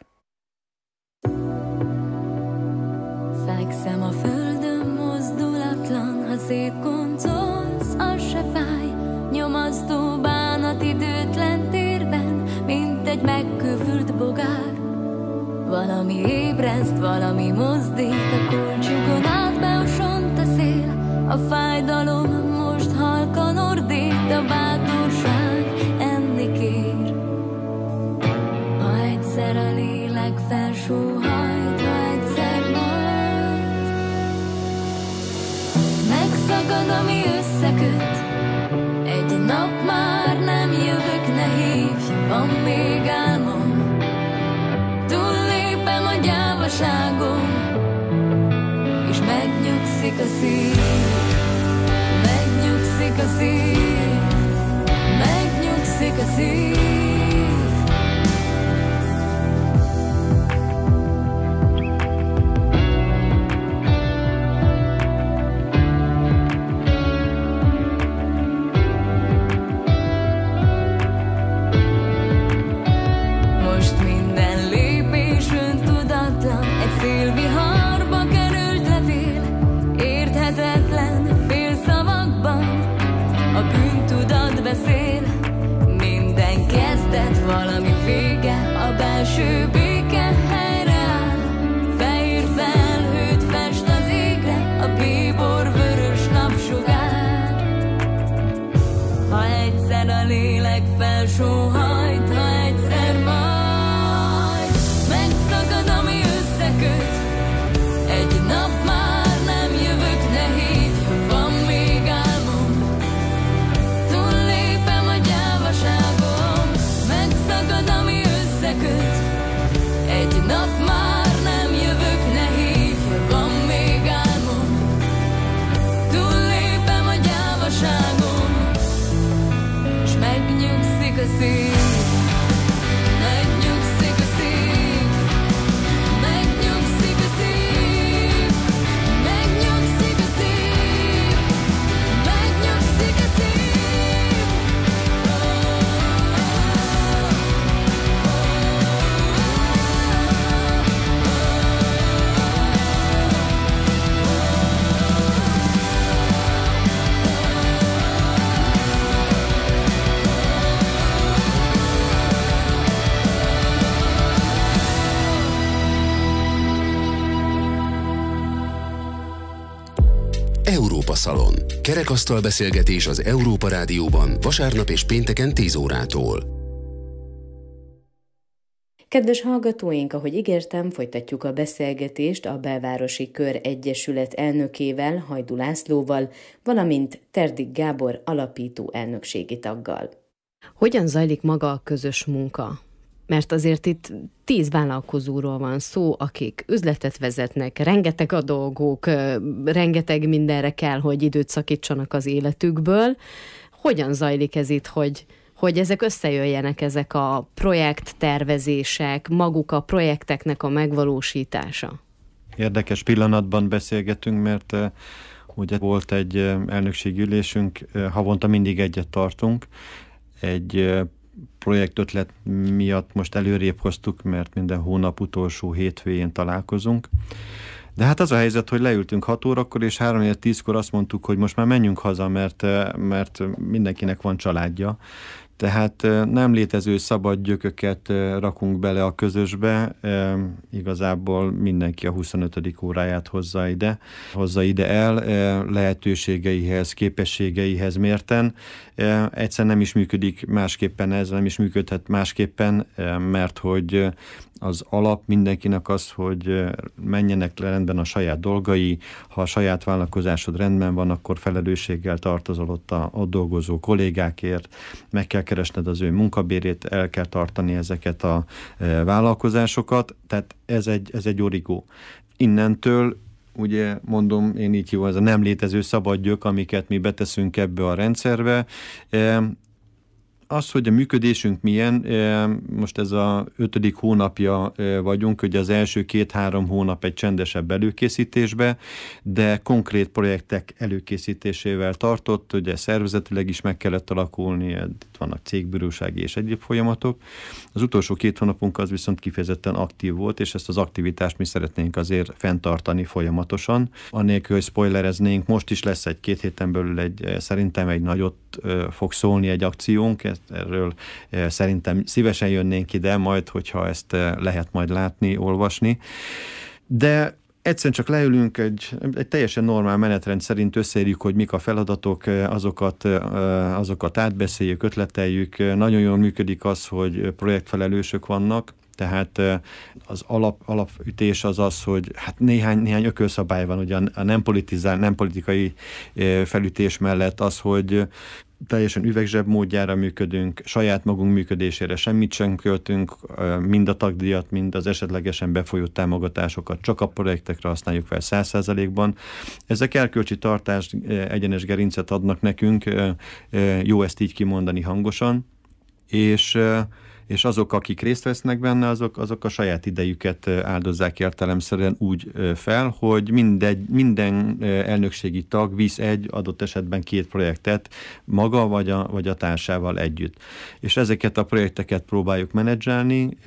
Fekszem a földön mozdulatlan, ha szétkoncolsz, az se fáj. Nyomasztó bánat időtlen térben, mint egy megkövült bogár. Valami ébreszt, valami mozdít, a kulcsukon át beosont a szél. A fájdalom most halkan ordít, a bátorság enni kér. Ha egyszer a lélek felsóhajt, ha egyszer majd megszakad, ami összeköt, egy nap már nem jövök, ne hívj, van még álmom. Túllépem a gyávaságom, és megnyugszik a szív, megnyugszik a szív, megnyugszik a szív. Beszél, minden kezd sóhajt, ha egyszer majd megszakad, ami összeköt. Egy nap már nem jövök, ne hívj, ha van még álmom. Túllépem a gyávaságom, megszakad, ami összeköt. Egy nap már nem jövök, ne hívj, ha van még álmom. Túllépem a gyávaságom, s megnyugszik a szív. Megnyugszik a szív. Megnyugszik a szív. Megnyugszik a szív. Megnyugszik a szív. Európa Szalon. Kerekasztal beszélgetés az Európa Rádióban vasárnap és pénteken tíz órától. Kedves hallgatóink, ahogy ígértem, folytatjuk a beszélgetést a Belvárosi Kör Egyesület elnökével, Hajdú Lászlóval, valamint Terdik Gábor alapító elnökségi taggal. Hogyan zajlik maga a közös munka? Mert azért itt tíz vállalkozóról van szó, akik üzletet vezetnek, rengeteg a dolgok, rengeteg mindenre kell, hogy időt szakítsanak az életükből. Hogyan zajlik ez itt, hogy, hogy ezek összejöjjenek, ezek a projekttervezések, maguk a projekteknek a megvalósítása? Érdekes pillanatban beszélgetünk, mert uh, ugye volt egy uh, elnökségi ülésünk, uh, havonta mindig egyet tartunk, egy uh, projektötlet miatt most előrébb hoztuk, mert minden hónap utolsó hétvégén találkozunk. De hát az a helyzet, hogy leültünk hat órakor, és három tízkor azt mondtuk, hogy most már menjünk haza, mert, mert mindenkinek van családja. Tehát nem létező szabad gyököket rakunk bele a közösbe, igazából mindenki a huszonötödik óráját hozza ide, hozza ide el, lehetőségeihez, képességeihez mérten. Egyszer nem is működik másképpen ez, nem is működhet másképpen, mert hogy az alap mindenkinek az, hogy menjenek le rendben a saját dolgai, ha a saját vállalkozásod rendben van, akkor felelősséggel tartozol ott a ott dolgozó kollégákért, meg kell keresned az ő munkabérét, el kell tartani ezeket a vállalkozásokat, tehát ez egy, ez egy origó. Innentől ugye mondom, én így hívom, ez a nem létező szabad gyök, amiket mi beteszünk ebbe a rendszerbe. Az, hogy a működésünk milyen, most ez a ötödik hónapja vagyunk, ugye az első két-három hónap egy csendesebb előkészítésbe, de konkrét projektek előkészítésével tartott, ugye szervezetileg is meg kellett alakulni, itt vannak cégbírósági és egyéb folyamatok. Az utolsó két hónapunk az viszont kifejezetten aktív volt, és ezt az aktivitást mi szeretnénk azért fenntartani folyamatosan. Anélkül, hogy spoilereznénk, most is lesz egy két héten belül egy, szerintem egy nagyot fog szólni egy akciónk, erről szerintem szívesen jönnénk ide majd, hogyha ezt lehet majd látni, olvasni. De egyszerűen csak leülünk, egy, egy teljesen normál menetrend szerint összeírjuk, hogy mik a feladatok, azokat, azokat átbeszéljük, ötleteljük. Nagyon jól működik az, hogy projektfelelősök vannak, tehát az alap, alapütés az az, hogy hát néhány, néhány ökölszabály van, ugye a nem politizál, nem politikai felütés mellett az, hogy teljesen üvegzseb módjára működünk, saját magunk működésére semmit sem költünk, mind a tagdíjat, mind az esetlegesen befolyó támogatásokat csak a projektekre használjuk fel száz százalékban. Ezek erkölcsi tartást, egyenes gerincet adnak nekünk, jó ezt így kimondani hangosan, és és azok, akik részt vesznek benne, azok, azok a saját idejüket áldozzák értelemszerűen úgy fel, hogy mindegy, minden elnökségi tag visz egy, adott esetben két projektet maga vagy a, vagy a társával együtt. És ezeket a projekteket próbáljuk menedzselni,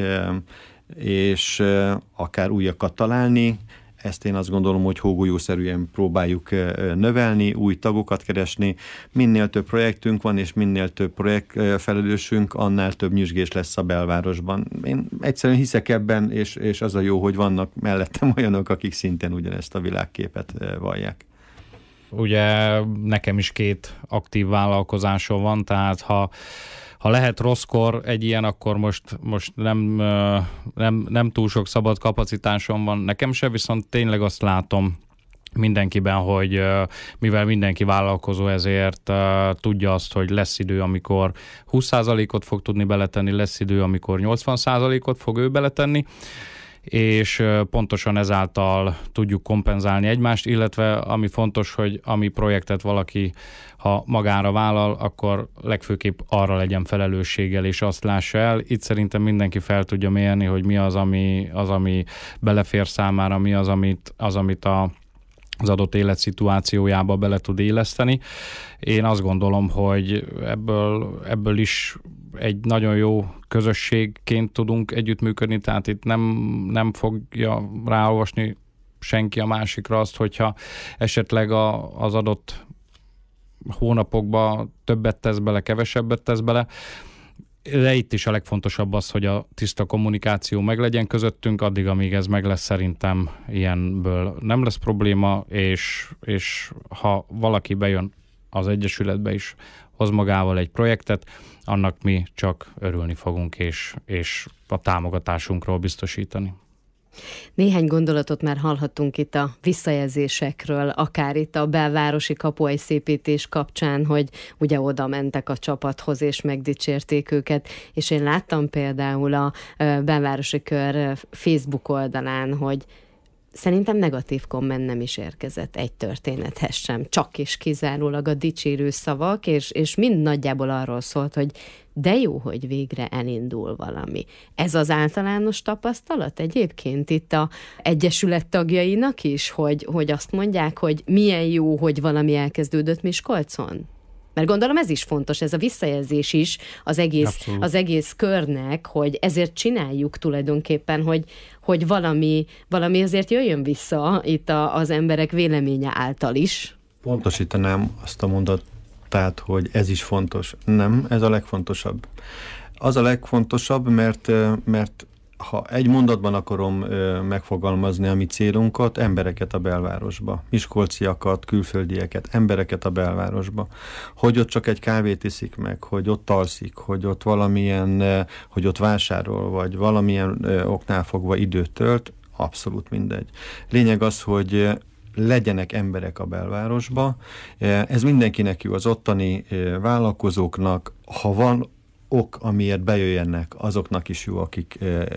és akár újakat találni. Ezt én azt gondolom, hogy hógolyószerűen próbáljuk növelni, új tagokat keresni. Minél több projektünk van, és minél több projektfelelősünk, annál több nyüzsgés lesz a belvárosban. Én egyszerűen hiszek ebben, és, és az a jó, hogy vannak mellettem olyanok, akik szintén ugyanezt a világképet vallják. Ugye nekem is két aktív vállalkozásom van, tehát ha ha lehet rosszkor egy ilyen, akkor most, most nem, nem, nem túl sok szabad kapacitásom van nekem se, viszont tényleg azt látom mindenkiben, hogy mivel mindenki vállalkozó, ezért tudja azt, hogy lesz idő, amikor húsz százalékot fog tudni beletenni, lesz idő, amikor nyolcvan százalékot fog ő beletenni, és pontosan ezáltal tudjuk kompenzálni egymást, illetve ami fontos, hogy ami projektet valaki, ha magára vállal, akkor legfőképp arra legyen felelősséggel, és azt lássa el. Itt szerintem mindenki fel tudja mérni, hogy mi az, ami, az, ami belefér számára, mi az, amit, az, amit a az adott életszituációjába bele tud éleszteni. Én azt gondolom, hogy ebből, ebből is egy nagyon jó közösségként tudunk együttműködni, tehát itt nem, nem fogja ráolvasni senki a másikra azt, hogyha esetleg a, az adott hónapokban többet tesz bele, kevesebbet tesz bele. De itt is a legfontosabb az, hogy a tiszta kommunikáció meglegyen közöttünk, addig, amíg ez meg lesz, szerintem ilyenből nem lesz probléma, és, és ha valaki bejön az Egyesületbe is, hoz magával egy projektet, annak mi csak örülni fogunk, és, és a támogatásunkról biztosítani. Néhány gondolatot már hallhattunk itt a visszajelzésekről, akár itt a belvárosi kapuajszépítés kapcsán, hogy ugye oda mentek a csapathoz és megdicsérték őket, és én láttam például a belvárosi kör Facebook oldalán, hogy szerintem negatív komment nem is érkezett egy történethez sem, csak és kizárólag a dicsérő szavak, és, és mind nagyjából arról szólt, hogy de jó, hogy végre elindul valami. Ez az általános tapasztalat egyébként itt a Egyesület tagjainak is, hogy, hogy azt mondják, hogy milyen jó, hogy valami elkezdődött Miskolcon? Mert gondolom ez is fontos, ez a visszajelzés is az egész, az egész körnek, hogy ezért csináljuk tulajdonképpen, hogy, hogy valami, valami azért jöjjön vissza itt a, az emberek véleménye által is. Pontosítanám azt a mondatát, hogy ez is fontos. Nem, ez a legfontosabb. Az a legfontosabb, mert, mert ha egy mondatban akarom ö, megfogalmazni a mi célunkat, embereket a belvárosba, miskolciakat, külföldieket, embereket a belvárosba, hogy ott csak egy kávét iszik meg, hogy ott alszik, hogy ott valamilyen, ö, hogy ott vásárol, vagy valamilyen ö, oknál fogva időt tölt, abszolút mindegy. Lényeg az, hogy ö, legyenek emberek a belvárosba, ez mindenkinek jó, az ottani vállalkozóknak, ha van ok, amiért bejöjjenek, azoknak is jó, akik,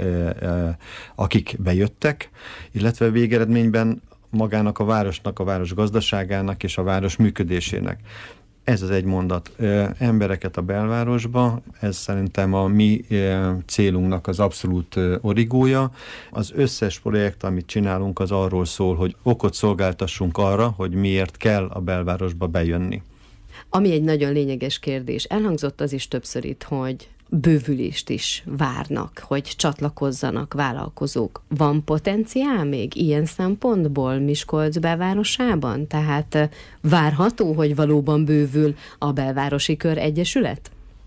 akik bejöttek, illetve végeredményben magának a városnak, a város gazdaságának és a város működésének. Ez az egy mondat. Embereket a belvárosba, ez szerintem a mi célunknak az abszolút origója. Az összes projekt, amit csinálunk, az arról szól, hogy okot szolgáltassunk arra, hogy miért kell a belvárosba bejönni. Ami egy nagyon lényeges kérdés. Elhangzott az is többször itt, hogy bővülést is várnak, hogy csatlakozzanak vállalkozók. Van potenciál még ilyen szempontból Miskolc belvárosában? Tehát várható, hogy valóban bővül a Belvárosi Kör Egyesület?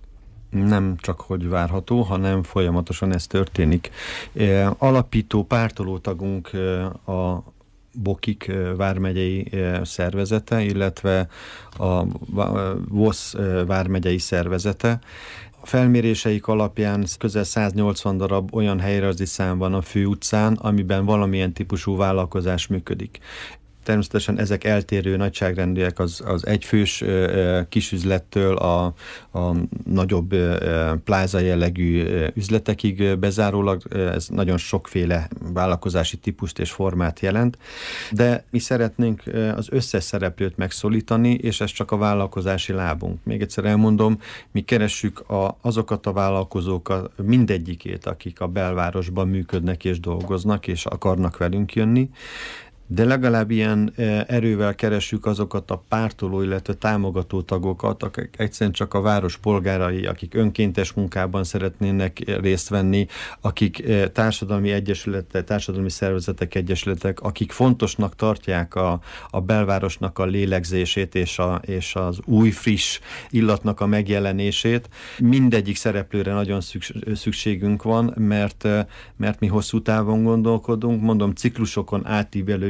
Nem csak hogy várható, hanem folyamatosan ez történik. Alapító pártoló tagunk a Bokik vármegyei szervezete, illetve a VOSZ vármegyei szervezete. A felméréseik alapján közel száznyolcvan darab olyan helyrajzi szám van a főutcán, amiben valamilyen típusú vállalkozás működik. Természetesen ezek eltérő nagyságrendűek az, az egyfős ö, kisüzlettől a, a nagyobb ö, pláza jellegű ö, üzletekig bezárólag, ö, ez nagyon sokféle vállalkozási típust és formát jelent, de mi szeretnénk ö, az összes szereplőt megszólítani, és ez csak a vállalkozási lábunk. Még egyszer elmondom, mi keressük a, azokat a vállalkozókat, mindegyikét, akik a belvárosban működnek és dolgoznak, és akarnak velünk jönni, de legalább ilyen erővel keressük azokat a pártoló, illetve támogató tagokat, akik egyszerűen csak a város polgárai, akik önkéntes munkában szeretnének részt venni, akik társadalmi egyesületek, társadalmi szervezetek, egyesületek, akik fontosnak tartják a, a belvárosnak a lélegzését és, a, és az új, friss illatnak a megjelenését. Mindegyik szereplőre nagyon szükségünk van, mert, mert mi hosszú távon gondolkodunk, mondom, ciklusokon átívelő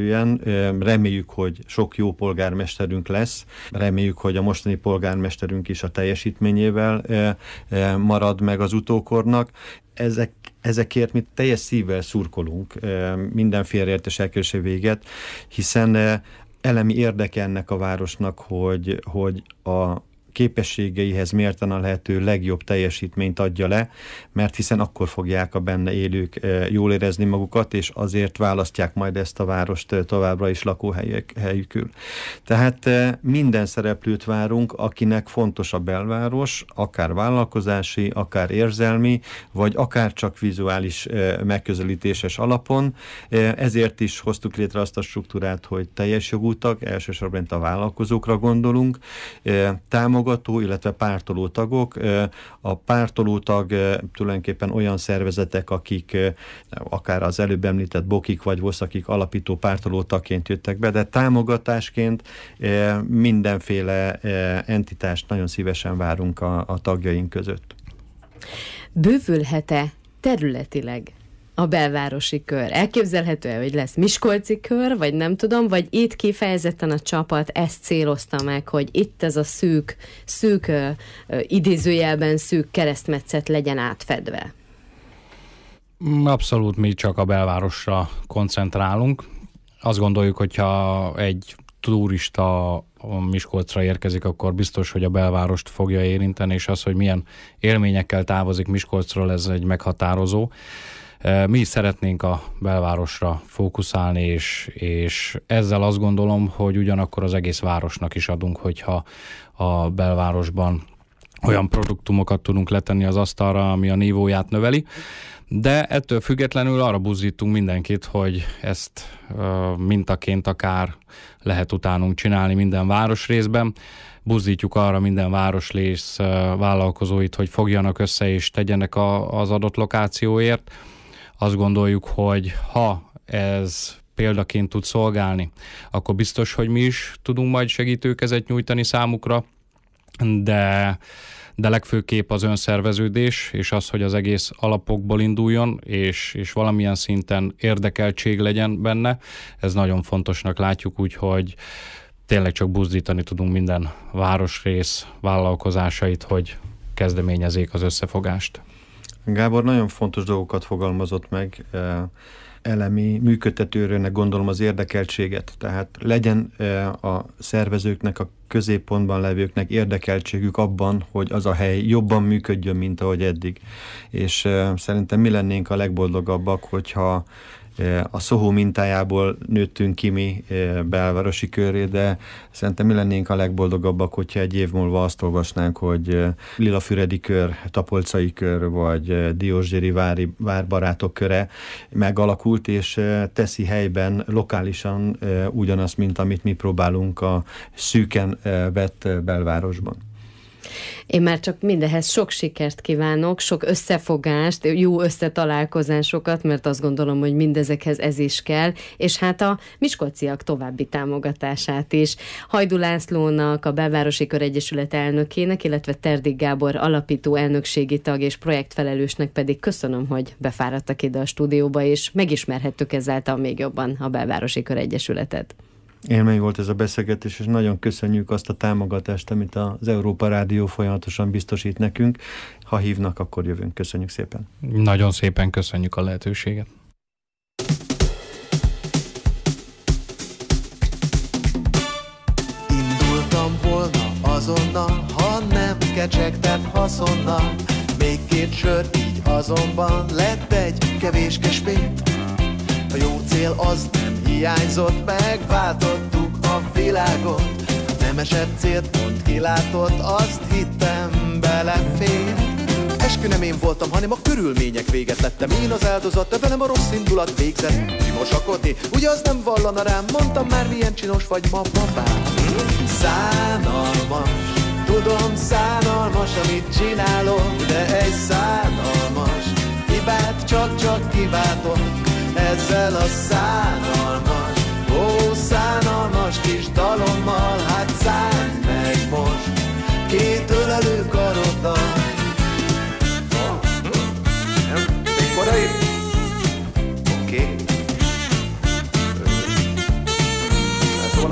megfelelően. Reméljük, hogy sok jó polgármesterünk lesz, reméljük, hogy a mostani polgármesterünk is a teljesítményével marad meg az utókornak. Ezek, ezekért mi teljes szívvel szurkolunk minden félreértés elkerülése véget, hiszen elemi érdeke ennek a városnak, hogy, hogy a képességeihez mérten a lehető legjobb teljesítményt adja le, mert hiszen akkor fogják a benne élők jól érezni magukat, és azért választják majd ezt a várost továbbra is lakóhelyükül. Tehát minden szereplőt várunk, akinek fontos a belváros, akár vállalkozási, akár érzelmi, vagy akár csak vizuális megközelítéses alapon. Ezért is hoztuk létre azt a struktúrát, hogy teljes jogú tag, elsősorban a vállalkozókra gondolunk, támogató, illetve pártoló tagok. A pártoló tag tulajdonképpen olyan szervezetek, akik akár az előbb említett Bokik vagy Voszakik alapító pártoló tagként jöttek be, de támogatásként mindenféle entitást nagyon szívesen várunk a, a tagjaink között. Bővülhet-e területileg a belvárosi kör? Elképzelhető-e, hogy lesz miskolci kör, vagy nem tudom, vagy itt kifejezetten a csapat ezt célozta meg, hogy itt ez a szűk, szűk uh, idézőjelben szűk keresztmetszet legyen átfedve? Abszolút mi csak a belvárosra koncentrálunk. Azt gondoljuk, hogyha egy turista Miskolcra érkezik, akkor biztos, hogy a belvárost fogja érinteni, és az, hogy milyen élményekkel távozik Miskolcról, ez egy meghatározó. Mi is szeretnénk a belvárosra fókuszálni, és, és ezzel azt gondolom, hogy ugyanakkor az egész városnak is adunk, hogyha a belvárosban olyan produktumokat tudunk letenni az asztalra, ami a nívóját növeli. De ettől függetlenül arra buzdítunk mindenkit, hogy ezt uh, mintaként akár lehet utánunk csinálni minden városrészben. Buzdítjuk arra minden városrész uh, vállalkozóit, hogy fogjanak össze és tegyenek a, az adott lokációért. Azt gondoljuk, hogy ha ez példaként tud szolgálni, akkor biztos, hogy mi is tudunk majd segítőkezet nyújtani számukra, de, de legfőképp az önszerveződés, és az, hogy az egész alapokból induljon, és, és valamilyen szinten érdekeltség legyen benne. Ez nagyon fontosnak látjuk, úgyhogy tényleg csak buzdítani tudunk minden városrész vállalkozásait, hogy kezdeményezzék az összefogást. Gábor nagyon fontos dolgokat fogalmazott meg, elemi működtetőrőnek gondolom az érdekeltséget, tehát legyen a szervezőknek, a középpontban levőknek érdekeltségük abban, hogy az a hely jobban működjön, mint ahogy eddig. És szerintem mi lennénk a legboldogabbak, hogyha a Soho mintájából nőttünk ki mi belvárosi köré, de szerintem mi lennénk a legboldogabbak, hogyha egy év múlva azt olvasnánk, hogy Lilafüredi kör, Tapolcai kör, vagy Diósgyőri vári várbarátok köre megalakult, és teszi helyben lokálisan ugyanazt, mint amit mi próbálunk a szűken vett belvárosban. Én már csak mindehhez sok sikert kívánok, sok összefogást, jó összetalálkozásokat, mert azt gondolom, hogy mindezekhez ez is kell, és hát a miskolciak további támogatását is. Hajdú Lászlónak, a Belvárosi Kör Egyesület elnökének, illetve Terdik Gábor alapító elnökségi tag és projektfelelősnek pedig köszönöm, hogy befáradtak ide a stúdióba, és megismerhettük ezáltal még jobban a Belvárosi Kör Egyesületet. Élmény volt ez a beszélgetés, és nagyon köszönjük azt a támogatást, amit az Európa Rádió folyamatosan biztosít nekünk. Ha hívnak, akkor jövünk. Köszönjük szépen. Nagyon szépen köszönjük a lehetőséget. Indultam volna azonnal, ha nem kecsegtet haszonnal. Még két sör, így azonban lett egy kevéske spét. A jó cél az nem hiányzott, megváltottuk a világot. Nem esett célt, pont kilátott, azt hittem belefér. Eskü nem én voltam, hanem a körülmények véget lettem. Én az áldozat, de velem a rossz indulat végzett. Primosakodni, ugye az nem vallana rám, mondtam már milyen csinos vagy ma, papám. Szánalmas, tudom szánalmas, amit csinálok, de egy szánalmas hibát csak-csak kiváltok. Ezzel a szánalmas, ó, szánalmas kis dalommal, hát szánj meg most két ölelő karoddal. Még korai? Oké.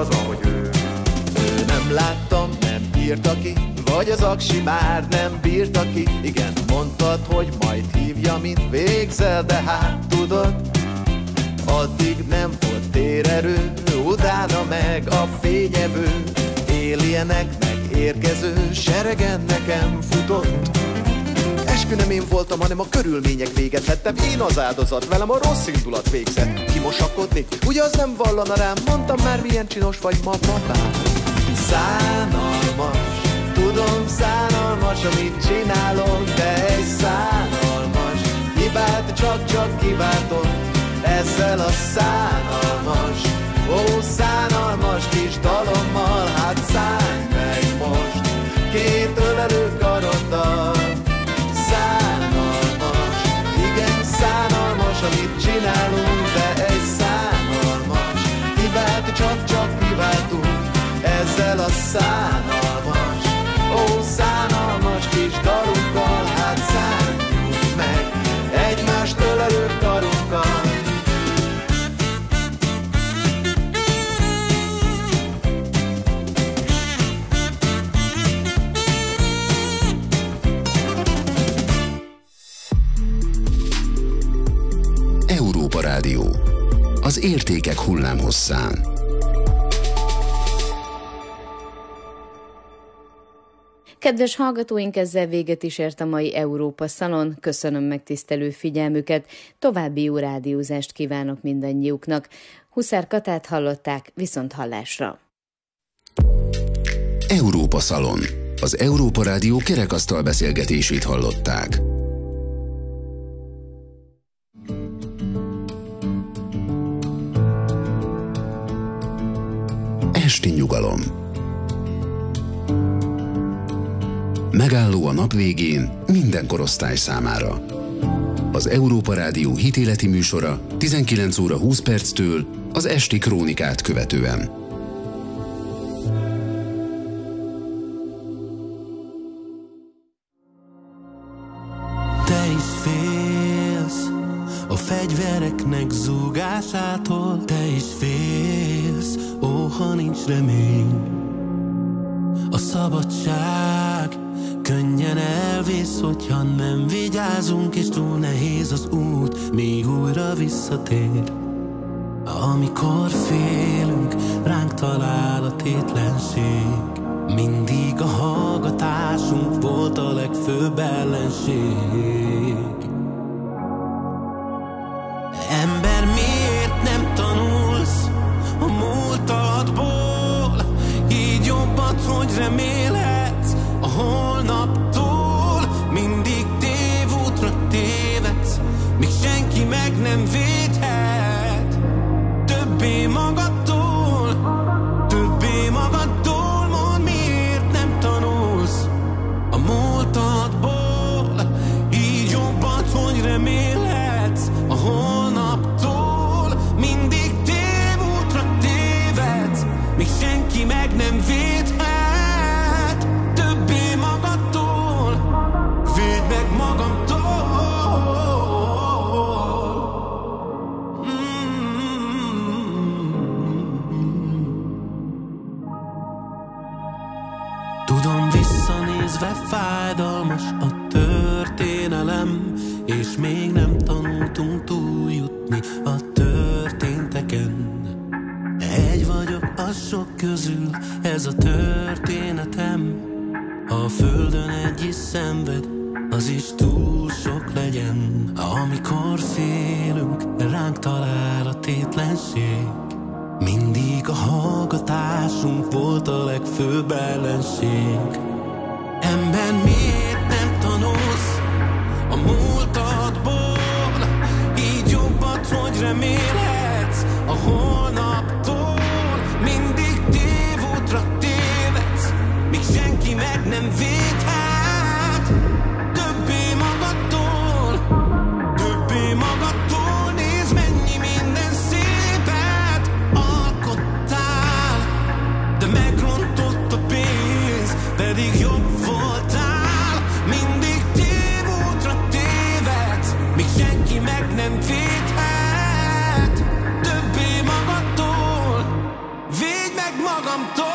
az, ahogy ő. Ő nem láttam, nem írta ki, vagy az aksi már nem bírta ki. Igen, mondtad, hogy majd hívja, mint végzel, de hát tudod, addig nem volt térerő, utána meg a fényevő. Alienek meg érkező seregen nekem futott. Eskü nem én voltam, hanem a körülmények véget vettem. Én az áldozat, velem a rossz indulat végzett. Kimosakodni, ugye az nem vallana rám. Mondtam már, milyen csinos vagy ma, papám. Szánalmas, tudom szánalmas, amit csinálok, de egy szánalmas hibát csak-csak kiváltok ezzel a szánalmas, ó szánalmas kis dalommal. Hát szállj meg most két ölelő karoddal. Szánalmas, igen szánalmas, amit csinálunk, de egy szánalmas hibát csak-csak kiváltunk ezzel a szánalmas, ó szánalmas kis dalunkkal. Hát szálljunk meg egymást ölelő karunkkal. Európa Rádió. Az értékek hullámhosszán. Kedves hallgatóink, ezzel véget is ért a mai Európa Szalon. Köszönöm megtisztelő figyelmüket, további jó rádiózást kívánok mindannyiuknak. Huszár Katát hallották, viszont hallásra. Európa Szalon. Az Európa Rádió kerekasztal beszélgetését hallották. Esti nyugalom. Megálló a nap végén minden korosztály számára. Az Európa Rádió hitéleti műsora tizenkilenc óra húsz perctől az esti krónikát követően. Te is félsz a fegyvereknek zúgásától, te is félsz, ó, ha nincs remény. A szabadság könnyen elvész, hogyha nem vigyázunk, és túl nehéz az út, még újra visszatér. Amikor félünk, ránk talál a tétlenség. Mindig a hallgatásunk volt a legfőbb ellenség. Ember, miért nem tanulsz a múltadból? Így jobbat, hogy remélhetsz a holnaptól. Mindig tévútra tévedsz, míg senki meg nem védhet. Többé magadtól, többé magadtól. Mondd, miért nem tanulsz a múltadból? Így jobbat, hogy remélhetsz a holnaptól. Mindig tévútra tévedsz, míg senki meg nem védhet. Többé magadtól, védd meg magamtól. Tudom, visszanézve fájdalmas a történelem, és még nem tanultunk túljutni a történteken. Egy vagyok a sok közül, ez a történetem. Ha a földön egy is szenved, az is túl sok legyen. Amikor félünk, ránk talál a tétlenség. Mindig a hallgatásunk volt a legfőbb ellenség. Ember, miért nem tanulsz a múltadból? Így jobbat, hogy remélhetsz a holnaptól. Mindig tévútra tévedsz, míg senki meg nem védhet. Többé magadtól, többé magadtól. Nézd, mennyi minden szépet alkottál, de megrontott a pénz, pedig jobb voltál. magamtól.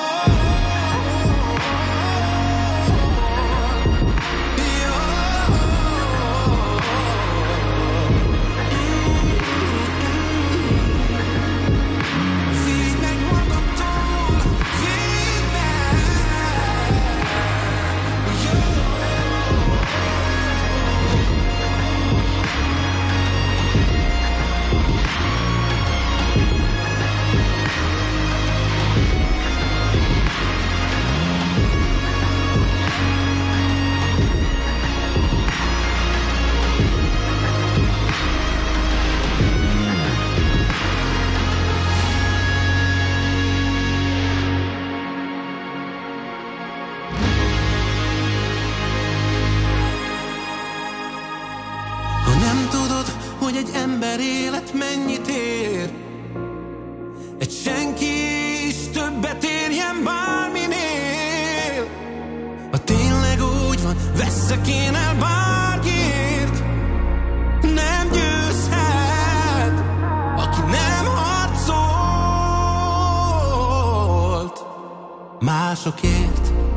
Egy ember élet mennyit ér, egy senki is többet érjen bárminél. Ha tényleg úgy van, veszek én el bárkiért, nem győzhet, aki nem harcolt másokért.